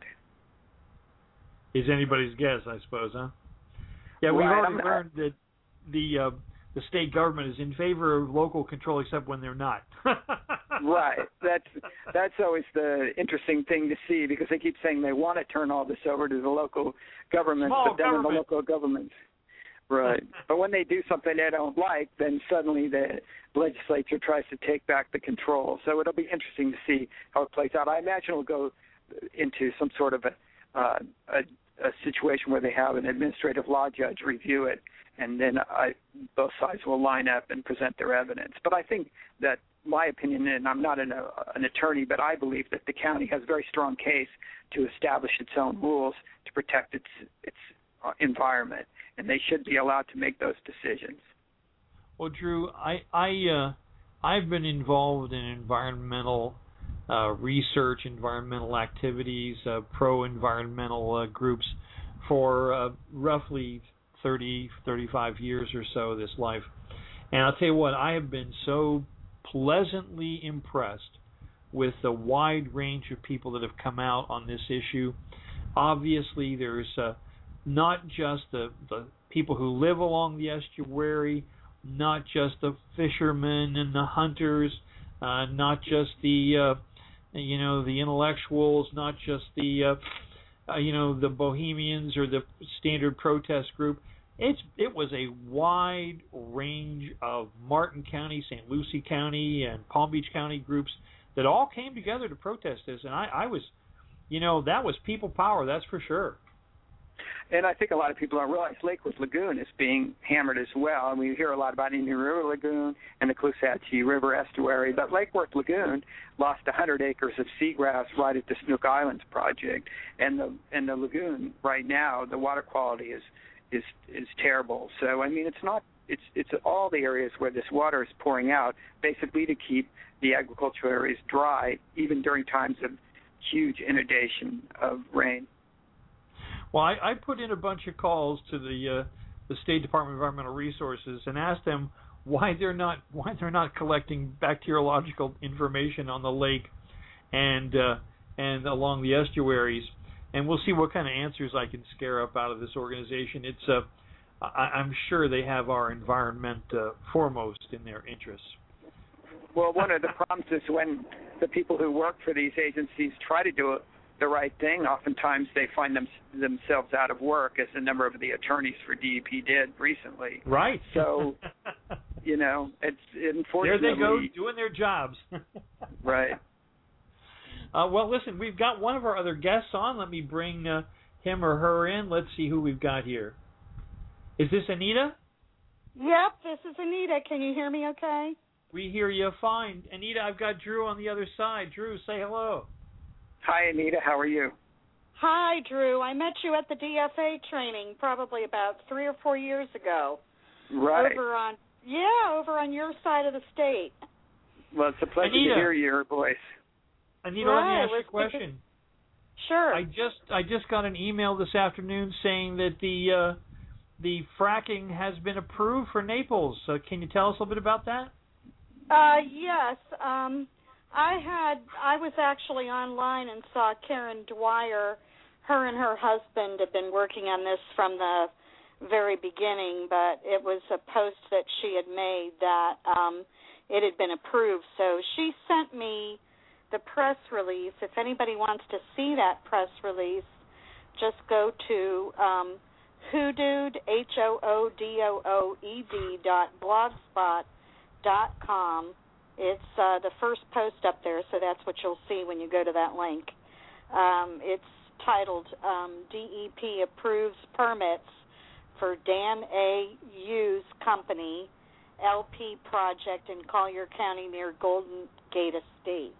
Is anybody's guess, I suppose, huh? Yeah, we've right, already I'm, learned that the uh, the state government is in favor of local control, except when they're not. Right. That's that's always the interesting thing to see because they keep saying they want to turn all this over to the local government, Small but then government. in the local government. Right. But when they do something they don't like, then suddenly the legislature tries to take back the control. So it'll be interesting to see how it plays out. I imagine it'll go into some sort of a, uh, a, a situation where they have an administrative law judge review it, and then I, both sides will line up and present their evidence. But I think that my opinion, and I'm not an, uh, an attorney, but I believe that the county has a very strong case to establish its own rules to protect its its uh, environment, and they should be allowed to make those decisions. Well, Drew, I I uh, I've been involved in environmental uh, research, environmental activities, uh, pro-environmental uh, groups for uh, roughly thirty, thirty-five years or so this life, and I'll tell you what, I have been so pleasantly impressed with the wide range of people that have come out on this issue. Obviously, there's uh, not just the, the people who live along the estuary, not just the fishermen and the hunters, uh, not just the uh, you know the intellectuals, not just the uh, uh, you know the bohemians or the standard protest group. It's it was a wide range of Martin County, Saint Lucie County, and Palm Beach County groups that all came together to protest this, and I, I was, you know, that was people power, that's for sure. And I think a lot of people don't realize Lake Worth Lagoon is being hammered as well. And we hear a lot about Indian River Lagoon and the Caloosahatchee River estuary. But Lake Worth Lagoon lost one hundred acres of seagrass right at the Snook Islands project. And the and the lagoon right now, the water quality is is is terrible. So I mean, it's not it's it's all the areas where this water is pouring out, basically to keep the agricultural areas dry, even during times of huge inundation of rain. Well, I, I put in a bunch of calls to the uh, the State Department of Environmental Resources and asked them why they're not why they're not collecting bacteriological information on the lake and uh, and along the estuaries, and we'll see what kind of answers I can scare up out of this organization. It's uh, I, I'm sure they have our environment uh, foremost in their interests. Well, one of the problems is when the people who work for these agencies try to do it the right thing, oftentimes they find them, themselves out of work, as a number of the attorneys for D E P did recently. Right. So, you know, it's unfortunately... There they go, doing their jobs. Right. Uh, well, listen, we've got one of our other guests on. Let me bring uh, him or her in. Let's see who we've got here. Is this Anita? Yep, this is Anita. Can you hear me okay? We hear you fine. Anita, I've got Drew on the other side. Drew, say hello. Hi, Anita. How are you? Hi, Drew. I met you at the D F A training probably about three or four years ago. Right. Over on, yeah, over on your side of the state. Well, it's a pleasure Anita. to hear your voice. Anita, right. let me ask you a question. To... Sure. I just I just got an email this afternoon saying that the uh, the fracking has been approved for Naples. So can you tell us a little bit about that? Uh, yes. Um, I had I was actually online and saw Karen Dwyer. Her and her husband have been working on this from the very beginning, but it was a post that she had made that um, it had been approved. So she sent me the press release. If anybody wants to see that press release, just go to um, hoodooed, H O O D O O E D dot blogspot dot com. It's uh, the first post up there, so that's what you'll see when you go to that link. Um, it's titled um, D E P Approves Permits for Dan A. Hughes Company, L P Project in Collier County near Golden Gate Estates.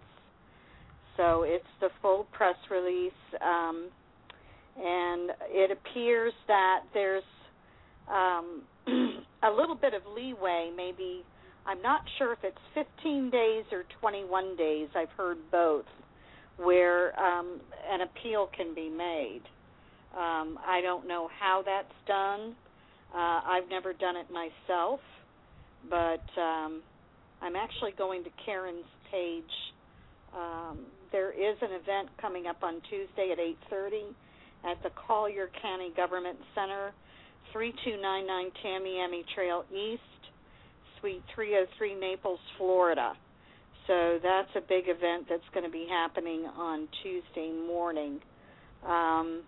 So it's the full press release, um, and it appears that there's um, a little bit of leeway, maybe. I'm not sure if it's fifteen days or twenty-one days. I've heard both, where um, an appeal can be made. Um, I don't know how that's done. Uh, I've never done it myself, but um, I'm actually going to Karen's page. Um, there is an event coming up on Tuesday at eight thirty at the Collier County Government Center, three two nine nine Tamiami Trail East, Suite three oh three, Naples, Florida. So that's a big event that's going to be happening on Tuesday morning. Um,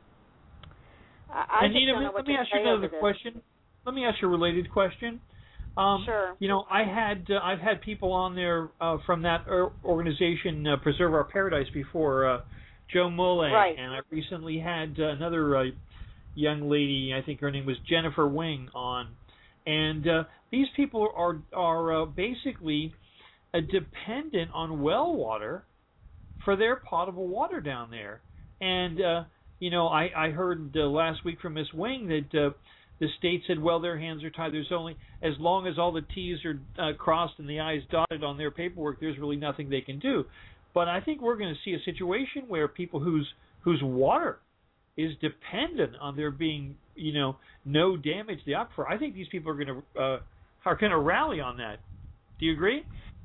I Anita, just don't know what let me to ask you say another over this. question. Let me ask you a related question. Um, Sure. You know, I had uh, I've had people on there uh, from that organization, uh, Preserve Our Paradise, before. Uh, Joe Mole, right. And I recently had uh, another uh, young lady. I think her name was Jennifer Wing on, and uh, these people are are uh, basically uh, dependent on well water for their potable water down there. And uh, you know, I I heard uh, last week from Miss Wing that. Uh, The state said, well, their hands are tied. There's only, as long as all the T's are uh, crossed and the I's dotted on their paperwork, there's really nothing they can do. But I think we're going to see a situation where people whose whose water is dependent on there being, you know, no damage to the aquifer. I think these people are going to uh, are going to rally on that. Do you agree?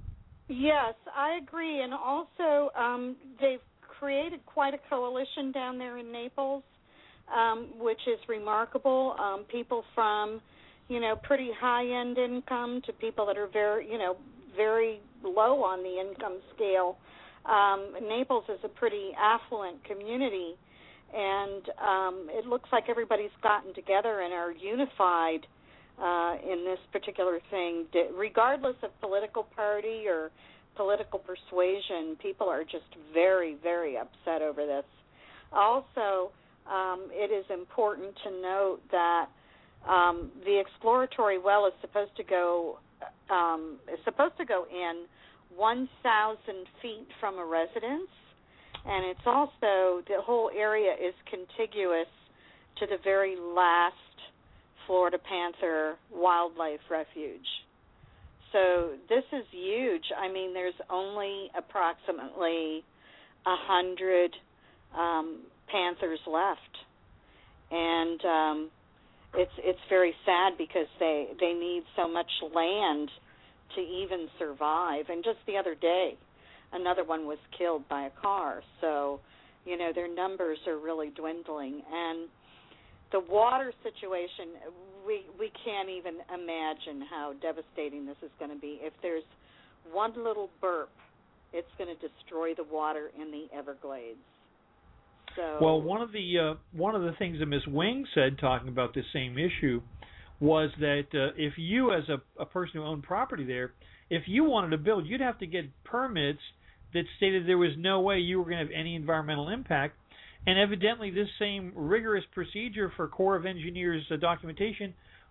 Yes, I agree. And also, um, they've created quite a coalition down there in Naples. Um, which is remarkable. Um, people from, you know, pretty high-end income to people that are very, you know, very low on the income scale. Um, Naples is a pretty affluent community, and um, it looks like everybody's gotten together and are unified uh, in this particular thing. Regardless of political party or political persuasion, people are just very, very upset over this. Also, Um, it is important to note that um, the exploratory well is supposed to go um, is supposed to go in one thousand feet from a residence, and it's also the whole area is contiguous to the very last Florida Panther Wildlife Refuge. So this is huge. I mean, there's only approximately a hundred. Um, panthers left, and um, it's it's very sad because they they need so much land to even survive. And just the other day, another one was killed by a car. So, you know, their numbers are really dwindling. And the water situation, we we can't even imagine how devastating this is going to be. If there's one little burp, it's going to destroy the water in the Everglades. So, well, one of the uh, one of the things that Miss Wing said, talking about this same issue, was that uh, if you, as a, a person who owned property there, if you wanted to build, you'd have to get permits that stated there was no way you were going to have any environmental impact. And evidently, this same rigorous procedure for Corps of Engineers uh, documentation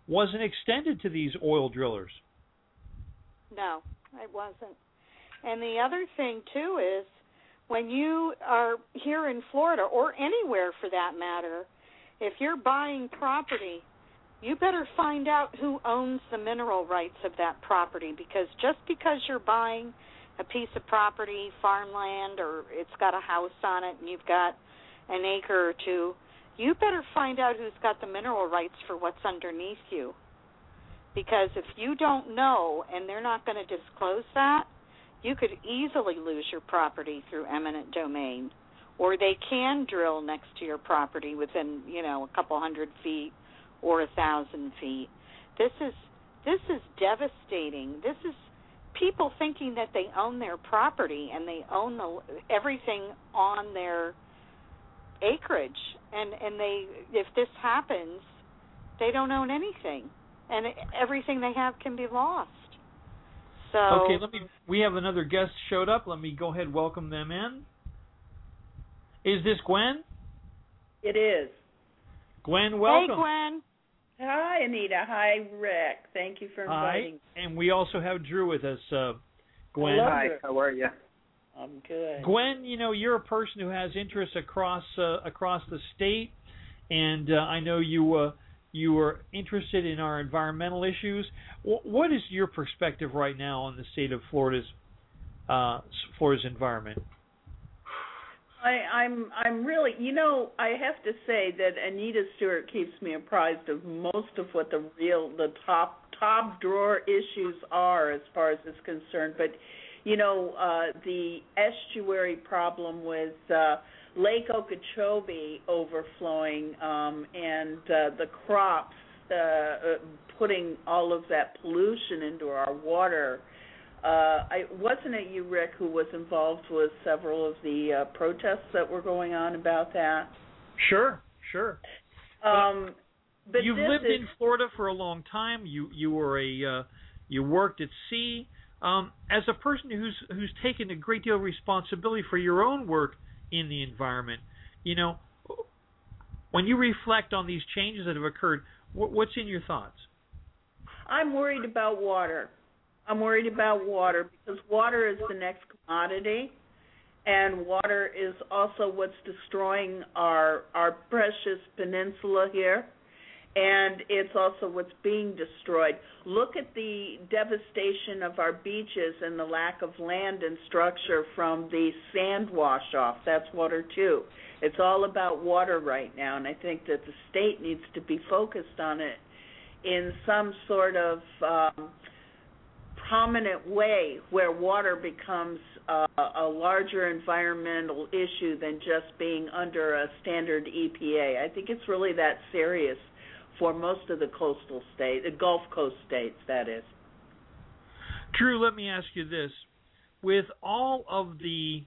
wasn't extended to these oil drillers. No, it wasn't. And the other thing, too, is when you are here in Florida, or anywhere for that matter, if you're buying property, you better find out who owns the mineral rights of that property, because just because you're buying a piece of property, farmland, or it's got a house on it and you've got an acre or two, you better find out who's got the mineral rights for what's underneath you. Because if you don't know and they're not going to disclose that, you could easily lose your property through eminent domain. Or they can drill next to your property within, you know, a couple hundred feet or a thousand feet. This is this is devastating. This is people thinking that they own their property and they own the, everything on their acreage, and and they if this happens, they don't own anything, and everything they have can be lost. So okay, let me. We have another guest showed up. Let me go ahead and welcome them in. Is this Gwen? It is. Gwen, welcome. Hey, Gwen. Hi, Anita. Hi, Rick. Thank you for inviting me. Hi, and we also have Drew with us. Uh, Gwen. Hi, how are you? I'm good. Gwen, you know, you're a person who has interests across uh, across the state, and uh, I know you uh, you are interested in our environmental issues. W- what is your perspective right now on the state of Florida's uh, Florida's environment? I, I'm I'm really, you know, I have to say that Anita Stewart keeps me apprised of most of what the real, the top top drawer issues are as far as is concerned. But, you know, uh, the estuary problem with uh, Lake Okeechobee overflowing um, and uh, the crops uh, putting all of that pollution into our water. Uh, I, wasn't it you, Rick, who was involved with several of the uh, protests that were going on about that? Sure, sure. Um, but you've lived is, in Florida for a long time. You you were a uh, you worked at sea. Um, as a person who's who's taken a great deal of responsibility for your own work in the environment, you know, when you reflect on these changes that have occurred, what, what's in your thoughts? I'm worried about water. I'm worried about water because water is the next commodity, and water is also what's destroying our our precious peninsula here, and it's also what's being destroyed. Look at the devastation of our beaches and the lack of land and structure from the sand wash-off. That's water too. It's all about water right now, and I think that the state needs to be focused on it in some sort of um, prominent way where water becomes uh, a larger environmental issue than just being under a standard E P A. I think it's really that serious for most of the coastal states, the Gulf Coast states, that is. Drew, let me ask you this. With all of the,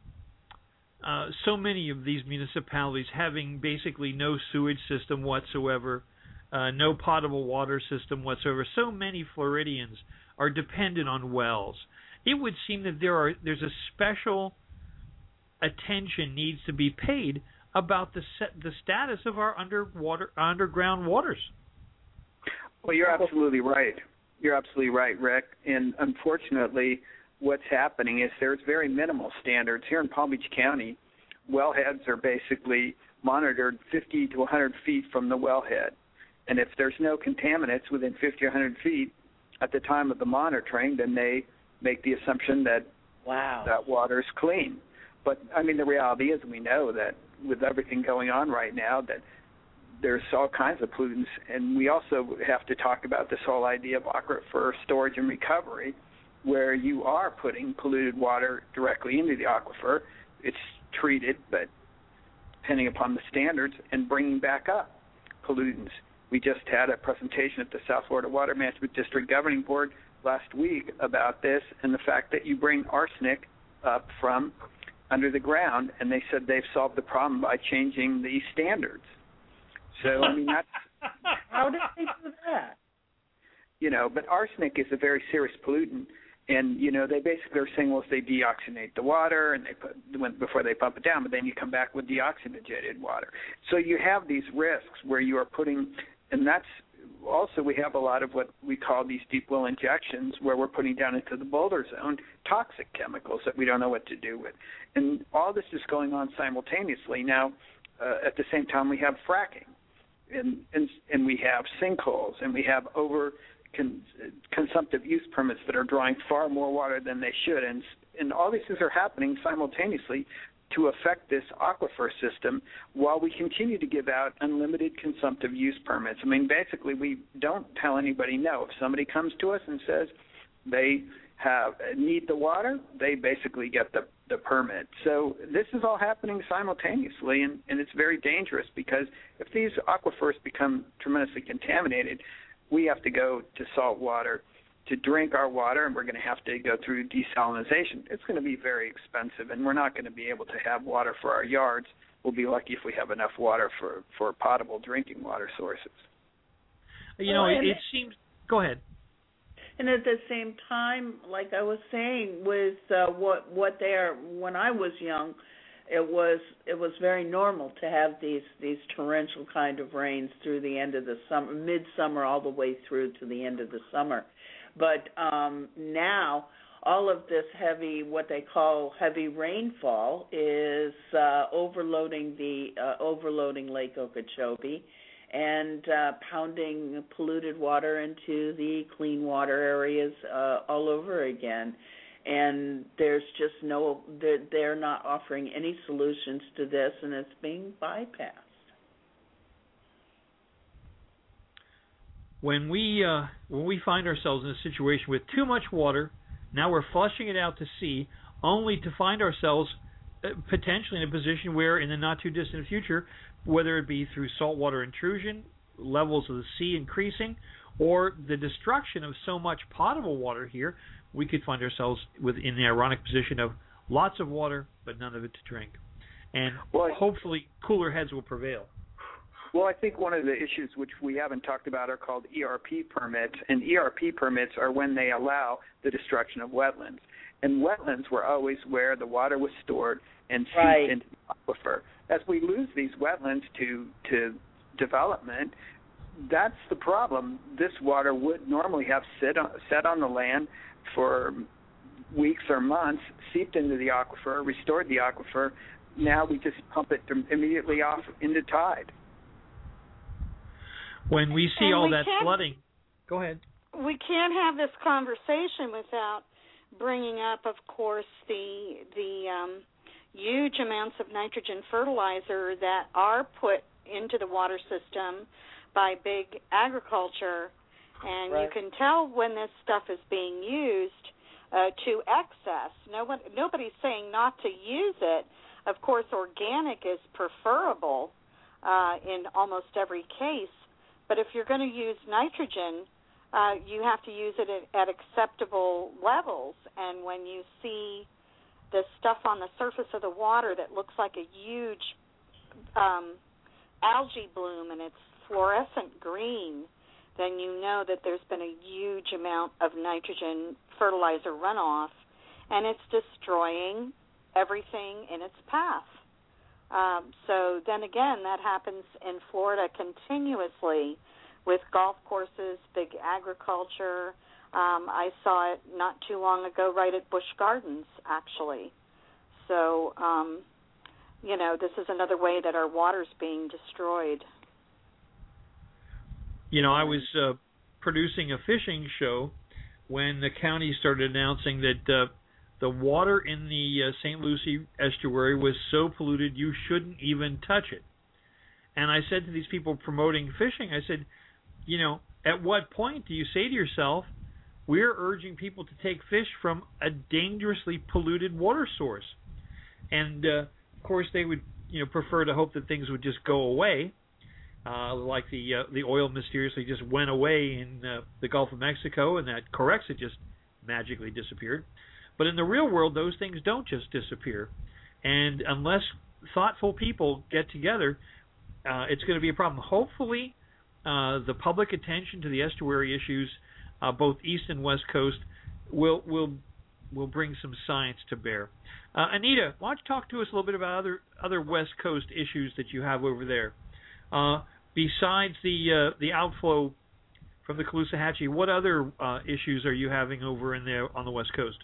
uh, so many of these municipalities having basically no sewage system whatsoever, uh, no potable water system whatsoever, so many Floridians are dependent on wells. It would seem that there are there's a special attention needs to be paid about the set, the status of our underwater underground waters. Well, you're absolutely right. You're absolutely right, Rick. And unfortunately, what's happening is there's very minimal standards here in Palm Beach County. Wellheads are basically monitored fifty to one hundred feet from the wellhead, and if there's no contaminants within fifty or one hundred feet at the time of the monitoring, then they make the assumption that wow. that water is clean. But, I mean, the reality is we know that with everything going on right now that there's all kinds of pollutants, and we also have to talk about this whole idea of aquifer storage and recovery, where you are putting polluted water directly into the aquifer. It's treated, but depending upon the standards, and bringing back up pollutants. We just had a presentation at the South Florida Water Management District Governing Board last week about this and the fact that you bring arsenic up from under the ground, and they said they've solved the problem by changing the standards. So, I mean, that's... How did they do that? You know, but arsenic is a very serious pollutant, and, you know, they basically are saying, well, if they deoxygenate the water and they put when, before they pump it down, but then you come back with deoxygenated water. So you have these risks where you are putting... And that's also we have a lot of what we call these deep well injections, where we're putting down into the boulder zone toxic chemicals that we don't know what to do with. And all this is going on simultaneously. Now, uh, at the same time, we have fracking, and, and, and we have sinkholes, and we have over con- consumptive use permits that are drawing far more water than they should. And, and all these things are happening simultaneously to affect this aquifer system while we continue to give out unlimited consumptive use permits. I mean, basically, we don't tell anybody no. If somebody comes to us and says they have need the water, they basically get the, the permit. So this is all happening simultaneously, and, and it's very dangerous, because if these aquifers become tremendously contaminated, we have to go to salt water to drink our water, and we're going to have to go through desalination. It's going to be very expensive, and we're not going to be able to have water for our yards. We'll be lucky if we have enough water for, for potable drinking water sources. You know, well, it, it seems... Go ahead. And at the same time, like I was saying, with uh, what what they are, when I was young, it was it was very normal to have these these torrential kind of rains through the end of the summer, midsummer, all the way through to the end of the summer. But um, now all of this heavy, what they call heavy rainfall, is uh, overloading the uh, overloading Lake Okeechobee and uh, pounding polluted water into the clean water areas uh, all over again. And there's just no, they're, they're not offering any solutions to this, and it's being bypassed. When we uh, when we find ourselves in a situation with too much water, now we're flushing it out to sea, only to find ourselves uh, potentially in a position where, in the not-too-distant future, whether it be through saltwater intrusion, levels of the sea increasing, or the destruction of so much potable water here, we could find ourselves within the ironic position of lots of water, but none of it to drink. And well, hopefully cooler heads will prevail. Well, I think one of the issues which we haven't talked about are called E R P permits, and E R P permits are when they allow the destruction of wetlands. And wetlands were always where the water was stored and seeped right. into the aquifer. As we lose these wetlands to to development, that's the problem. This water would normally have sit on, set on the land for weeks or months, seeped into the aquifer, restored the aquifer. Now we just pump it immediately off into tide. When we see and all we that flooding, go ahead. We can't have this conversation without bringing up, of course, the the um, huge amounts of nitrogen fertilizer that are put into the water system by big agriculture, and right. you can tell when this stuff is being used uh, to excess. No one, nobody's saying not to use it. Of course, organic is preferable uh, in almost every case. But if you're going to use nitrogen, uh, you have to use it at, at acceptable levels. And when you see the stuff on the surface of the water that looks like a huge um, algae bloom and it's fluorescent green, then you know that there's been a huge amount of nitrogen fertilizer runoff, and it's destroying everything in its path. Um, so then again, that happens in Florida continuously with golf courses, big agriculture. Um, I saw it not too long ago right at Busch Gardens, actually. So, um, you know, this is another way that our water's being destroyed. You know, I was uh, producing a fishing show when the county started announcing that uh, the water in the uh, Saint Lucie estuary was so polluted you shouldn't even touch it. And I said to these people promoting fishing, I said, you know, at what point do you say to yourself, we're urging people to take fish from a dangerously polluted water source? And, uh, of course, they would, you know, prefer to hope that things would just go away, uh, like the uh, the oil mysteriously just went away in uh, the Gulf of Mexico, and that Corexit just magically disappeared. But in the real world, those things don't just disappear. And unless thoughtful people get together, uh, it's going to be a problem. Hopefully, uh, the public attention to the estuary issues, uh, both East and West Coast, will will will bring some science to bear. Uh, Anita, why don't you talk to us a little bit about other other West Coast issues that you have over there? Uh, besides the uh, the outflow from the Caloosahatchee. What other uh, issues are you having over in there on the West Coast?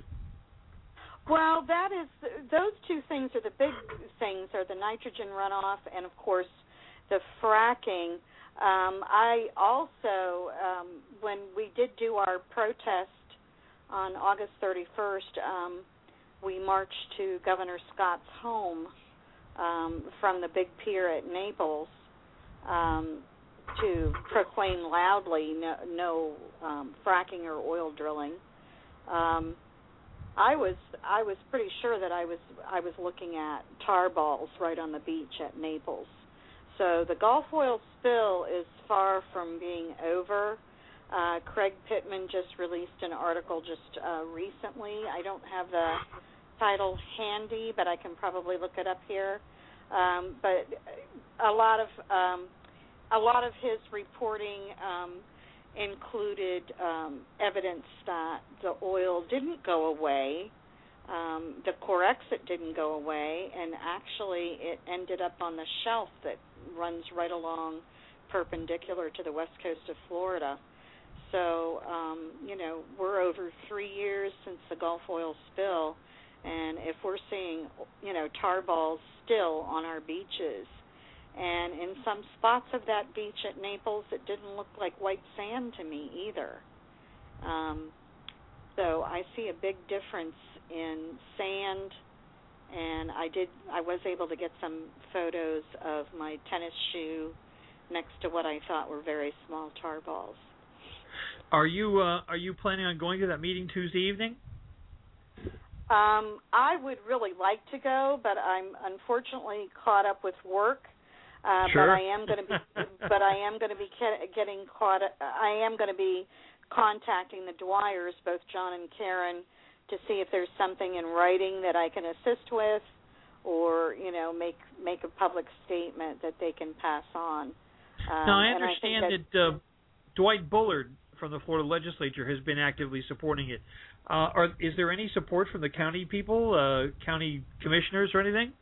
Well, that is those two things are the big things are the nitrogen runoff and, of course, the fracking. Um, I also, um, when we did do our protest on August thirty-first, um, we marched to Governor Scott's home um, from the big pier at Naples um, to proclaim loudly no, no um, fracking or oil drilling. Um, I was I was pretty sure that I was I was looking at tar balls right on the beach at Naples. So the Gulf oil spill is far from being over. Uh, Craig Pittman just released an article just uh, recently. I don't have the title handy, but I can probably look it up here. Um, but a lot of um, a lot of his reporting um, included um, evidence that the oil didn't go away, um, the Corexit didn't go away, and actually it ended up on the shelf that runs right along perpendicular to the west coast of Florida. So, um, you know, we're over three years since the Gulf oil spill, and if we're seeing, you know, tar balls still on our beaches, and in some spots of that beach at Naples, it didn't look like white sand to me either. Um, so I see a big difference in sand, and I did. I was able to get some photos of my tennis shoe next to what I thought were very small tar balls. Are you uh, are you planning on going to that meeting Tuesday evening? Um, I would really like to go, but I'm unfortunately caught up with work. Uh, sure. But I am going to be, but I am going to be getting caught. I am going to be contacting the Dwyers, both John and Karen, to see if there's something in writing that I can assist with, or you know, make make a public statement that they can pass on. Um, now I and understand I think that, that uh, Dwight Bullard from the Florida legislature has been actively supporting it. Uh, are, is there any support from the county people, uh, county commissioners, or anything?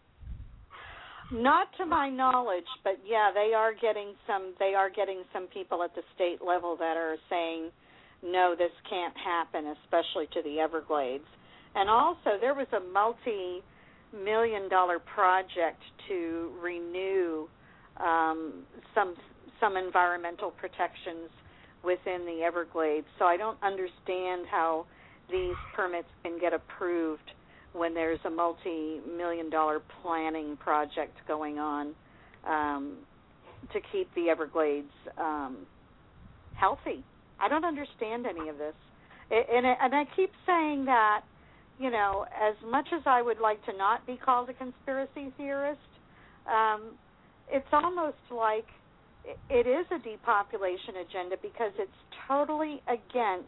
Not to my knowledge, but yeah, they are getting some. They are getting some people at the state level that are saying, "No, this can't happen," especially to the Everglades. And also, there was a multi-million-dollar project to renew um, some some environmental protections within the Everglades. So I don't understand how these permits can get approved when there's a multi-million dollar planning project going on um, to keep the Everglades um, healthy. I don't understand any of this. It, and, it, and I keep saying that, you know, as much as I would like to not be called a conspiracy theorist, um, it's almost like it is a depopulation agenda because it's totally against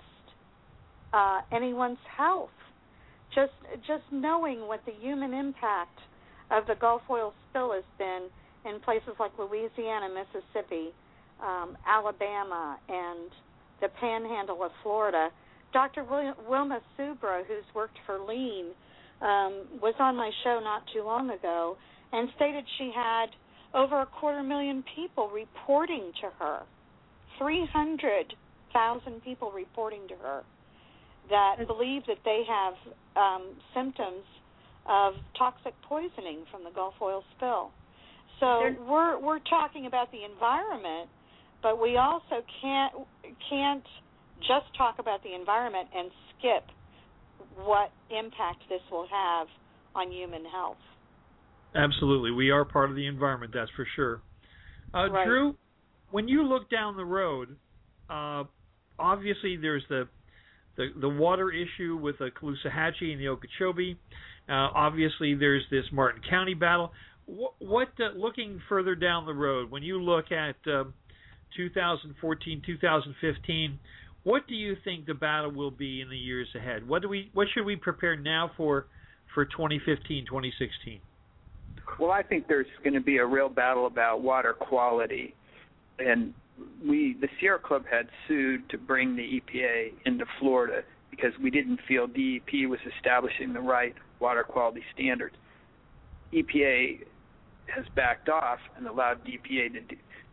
uh, anyone's health. Just just knowing what the human impact of the Gulf oil spill has been in places like Louisiana, Mississippi, um, Alabama, and the panhandle of Florida. Doctor William, Wilma Subra, who's worked for Lean, um, was on my show not too long ago and stated she had over a quarter million people reporting to her, three hundred thousand people reporting to her, that believe that they have um, symptoms of toxic poisoning from the Gulf oil spill. So we're we're talking about the environment, but we also can't can't just talk about the environment and skip what impact this will have on human health. Absolutely. We are part of the environment, that's for sure. Uh, right. Drew, when you look down the road, uh, obviously there's the The, the water issue with the Caloosahatchee and the Okeechobee. Uh, obviously, there's this Martin County battle. What, what uh, looking further down the road, when you look at uh, two thousand fourteen, two thousand fifteen, what do you think the battle will be in the years ahead? What do we, what should we prepare now for for twenty fifteen, twenty sixteen? Well, I think there's going to be a real battle about water quality, and we, the Sierra Club, had sued to bring the E P A into Florida because we didn't feel D E P was establishing the right water quality standards. E P A has backed off and allowed D P A to do,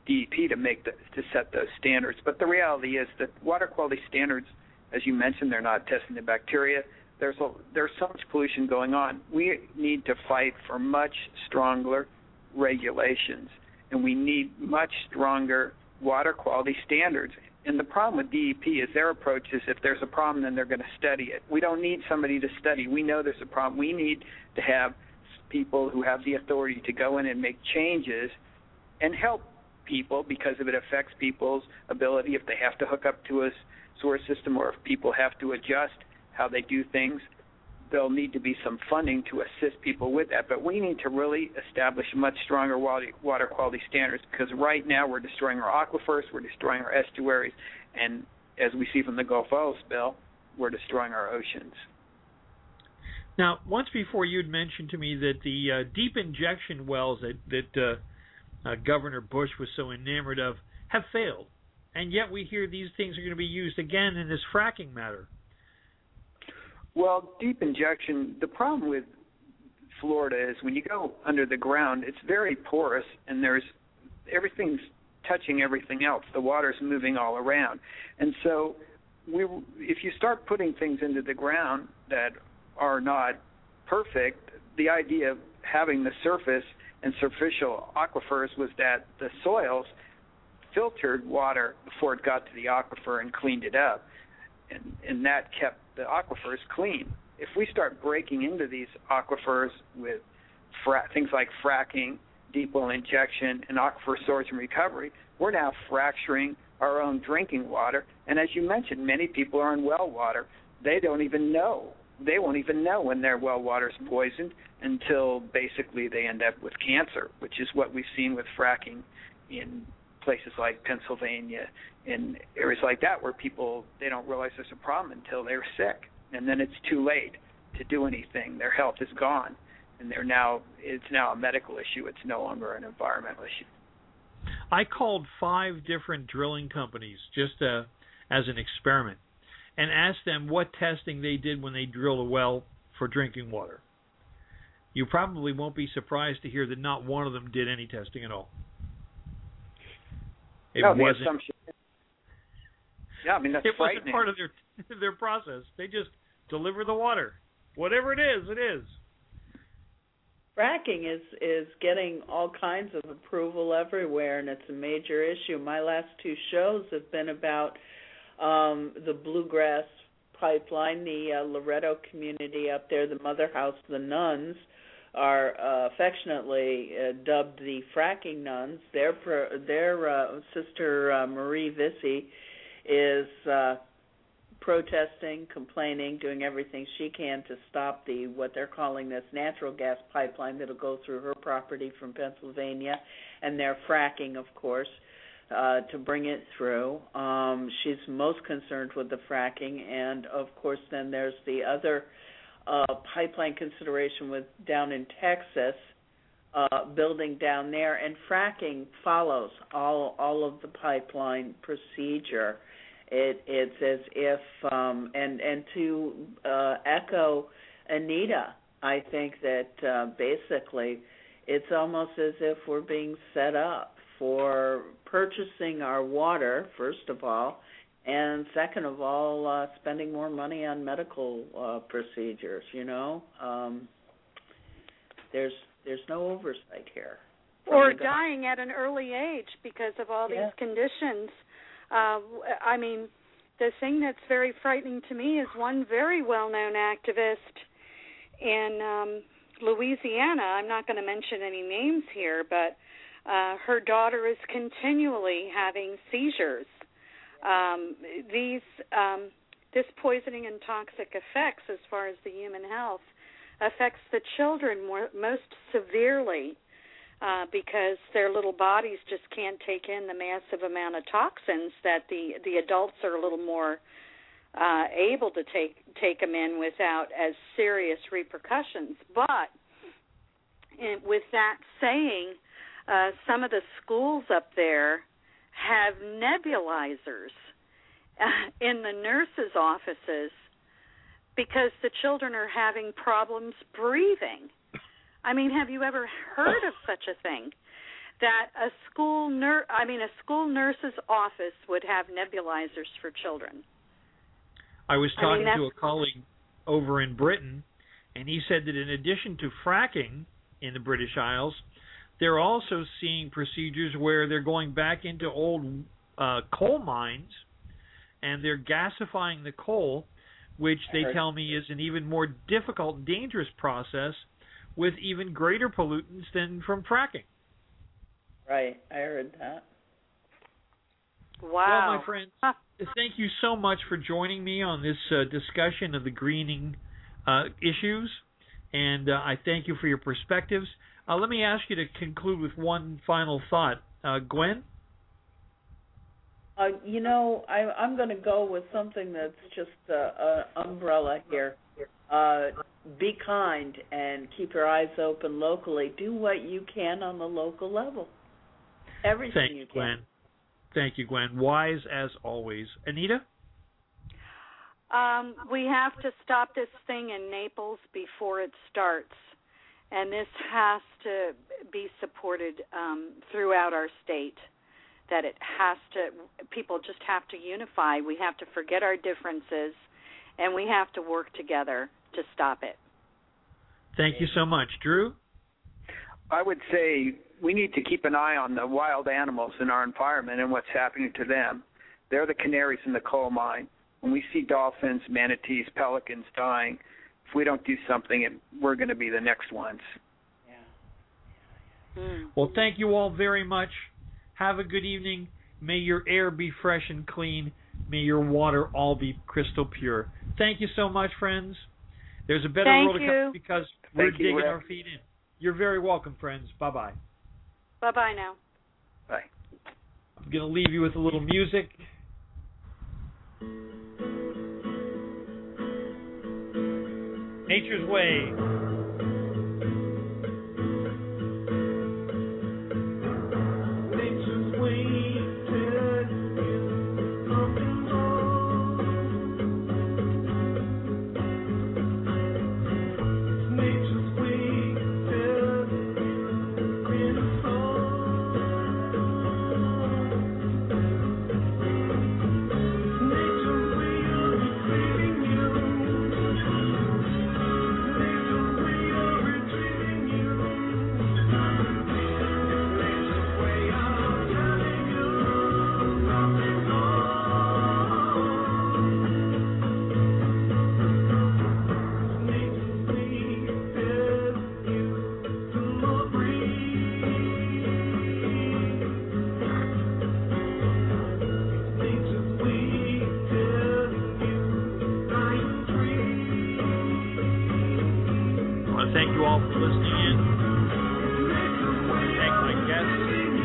D E P to make the, to set those standards. But the reality is that water quality standards, as you mentioned, they're not testing the bacteria. There's a, there's so much pollution going on. We need to fight for much stronger regulations, and we need much stronger water quality standards. And the problem with D E P is their approach is if there's a problem, then they're going to study it. We don't need somebody to study. We know there's a problem. We need to have people who have the authority to go in and make changes and help people, because if it affects people's ability, if they have to hook up to a sewer system or if people have to adjust how they do things, there'll need to be some funding to assist people with that. But we need to really establish much stronger water quality standards, because right now we're destroying our aquifers, we're destroying our estuaries, and as we see from the Gulf oil spill, we're destroying our oceans. Now, once before you'd mentioned to me that the uh, deep injection wells that, that uh, uh, Governor Bush was so enamored of have failed, and yet we hear these things are going to be used again in this fracking matter. Well, deep injection, the problem with Florida is when you go under the ground, it's very porous, and there's everything's touching everything else. The water's moving all around. And so we, if you start putting things into the ground that are not perfect, the idea of having the surface and superficial aquifers was that the soils filtered water before it got to the aquifer and cleaned it up, and, and that kept the aquifers clean. If we start breaking into these aquifers with fra- things like fracking, deep well injection, and aquifer storage and recovery, we're now fracturing our own drinking water. And as you mentioned, many people are in well water. They don't even know. They won't even know when their well water is poisoned until basically they end up with cancer, which is what we've seen with fracking in places like Pennsylvania and areas like that, where people, they don't realize there's a problem until they're sick, and then it's too late to do anything. Their health is gone, and they're now it's now a medical issue. It's no longer an environmental issue. I called five different drilling companies just uh, as an experiment and asked them what testing they did when they drilled a well for drinking water. You probably won't be surprised to hear that not one of them did any testing at all. It no, wasn't. The assumption. Yeah, I mean that's it frightening. wasn't part of their their process. They just deliver the water, whatever it is. It is. Fracking is is getting all kinds of approval everywhere, and it's a major issue. My last two shows have been about um, the Bluegrass Pipeline, the uh, Loretto community up there, the Mother House, the nuns are uh, affectionately uh, dubbed the fracking nuns. Their pro- their uh, sister uh, Marie Vissi is uh, protesting, complaining, doing everything she can to stop the what they're calling this natural gas pipeline that'll go through her property from Pennsylvania, and they're fracking, of course, uh, to bring it through. Um, she's most concerned with the fracking, and of course, then there's the other uh, pipeline consideration with down in Texas, uh, building down there, and fracking follows all all of the pipeline procedure. It, it's as if, um, and and to uh, echo Anita, I think that uh, basically it's almost as if we're being set up for purchasing our water, first of all, and second of all, uh, spending more money on medical uh, procedures. You know, um, there's there's no oversight here. Or dying at an early age because of all yeah. these conditions. Uh, I mean, the thing that's very frightening to me is one very well-known activist in um, Louisiana. I'm not going to mention any names here, but uh, her daughter is continually having seizures. Um, these, um, this poisoning and toxic effects, as far as the human health, affects the children more, most severely. Uh, because their little bodies just can't take in the massive amount of toxins that the, the adults are a little more uh, able to take take them in without as serious repercussions. But and with that saying, uh, some of the schools up there have nebulizers uh, in the nurses' offices because the children are having problems breathing. I mean, have you ever heard of such a thing? that a school nur- I mean, a school nurse's office would have nebulizers for children. I was I talking mean, to a colleague over in Britain, and he said that in addition to fracking in the British Isles, they're also seeing procedures where they're going back into old uh, coal mines, and they're gasifying the coal, which they tell me is an even more difficult and dangerous process with even greater pollutants than from fracking. Right, I heard that. Wow. Well, my friends, thank you so much for joining me on this uh, discussion of the greening uh, issues, and uh, I thank you for your perspectives. Uh, let me ask you to conclude with one final thought. Uh, Gwen? Uh, you know, I, I'm going to go with something that's just an umbrella here. Uh, be kind and keep your eyes open locally. Do what you can on the local level. Everything Thank you you, can. Gwen. Thank you, Gwen. Wise as always. Anita? Um, we have to stop this thing in Naples before it starts, and this has to be supported um, throughout our state. That it has to, people just have to unify. We have to forget our differences, and we have to work together to stop it. Thank you so much. Drew? I would say we need to keep an eye on the wild animals in our environment and what's happening to them. They're the canaries in the coal mine. When we see dolphins, manatees, pelicans dying, if we don't do something, we're going to be the next ones. Yeah. Mm. Well, thank you all very much. Have a good evening. May your air be fresh and clean. May your water all be crystal pure. Thank you so much, friends. There's a better Thank world to you. come because we're Thank you, digging Rick. our feet in. You're very welcome, friends. Bye-bye. Bye-bye now. Bye. I'm going to leave you with a little music. Nature's Way. Thank you all for listening in. Thank my guests,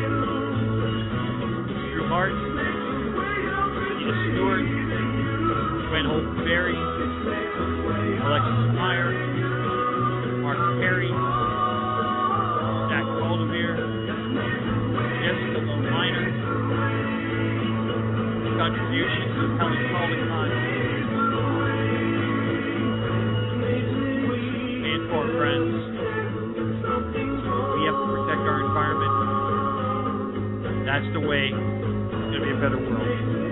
Drew Martin, Tina Stewart, Gwen Holton-Berry, Alexis Meyer, Mark Perry, Jack Caldemere, Jessica Lone Miner, contributions of Helen Caldecott, for friends. We have to protect our environment. That's the way. It's going to be a better world.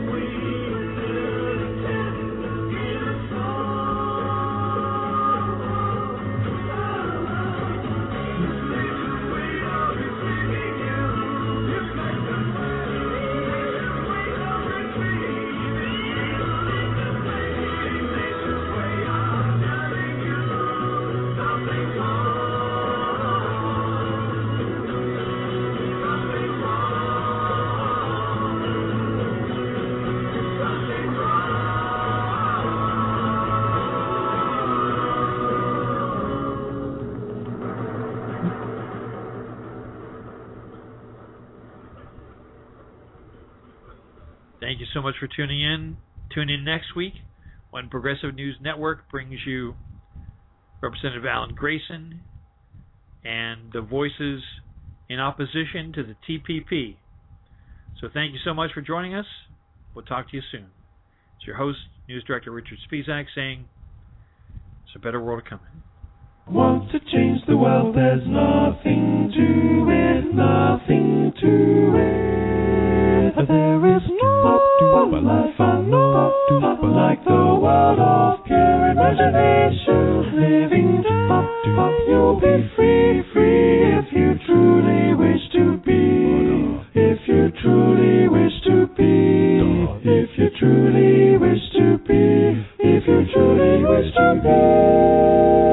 Thank you so much for tuning in. Tune in next week when Progressive News Network brings you Representative Alan Grayson and the voices in opposition to the T P P. So thank you so much for joining us. We'll talk to you soon. It's your host, News Director Richard Spisak, saying it's a better world coming. Want to change the world, there's nothing to it, nothing to it. There is no life I know like the world of pure imagination. Living up, you'll be free, free if you truly wish to be. If you truly wish to be. If you truly wish to be. If you truly wish to be.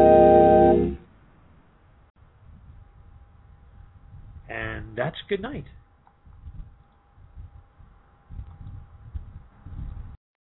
And that's good night.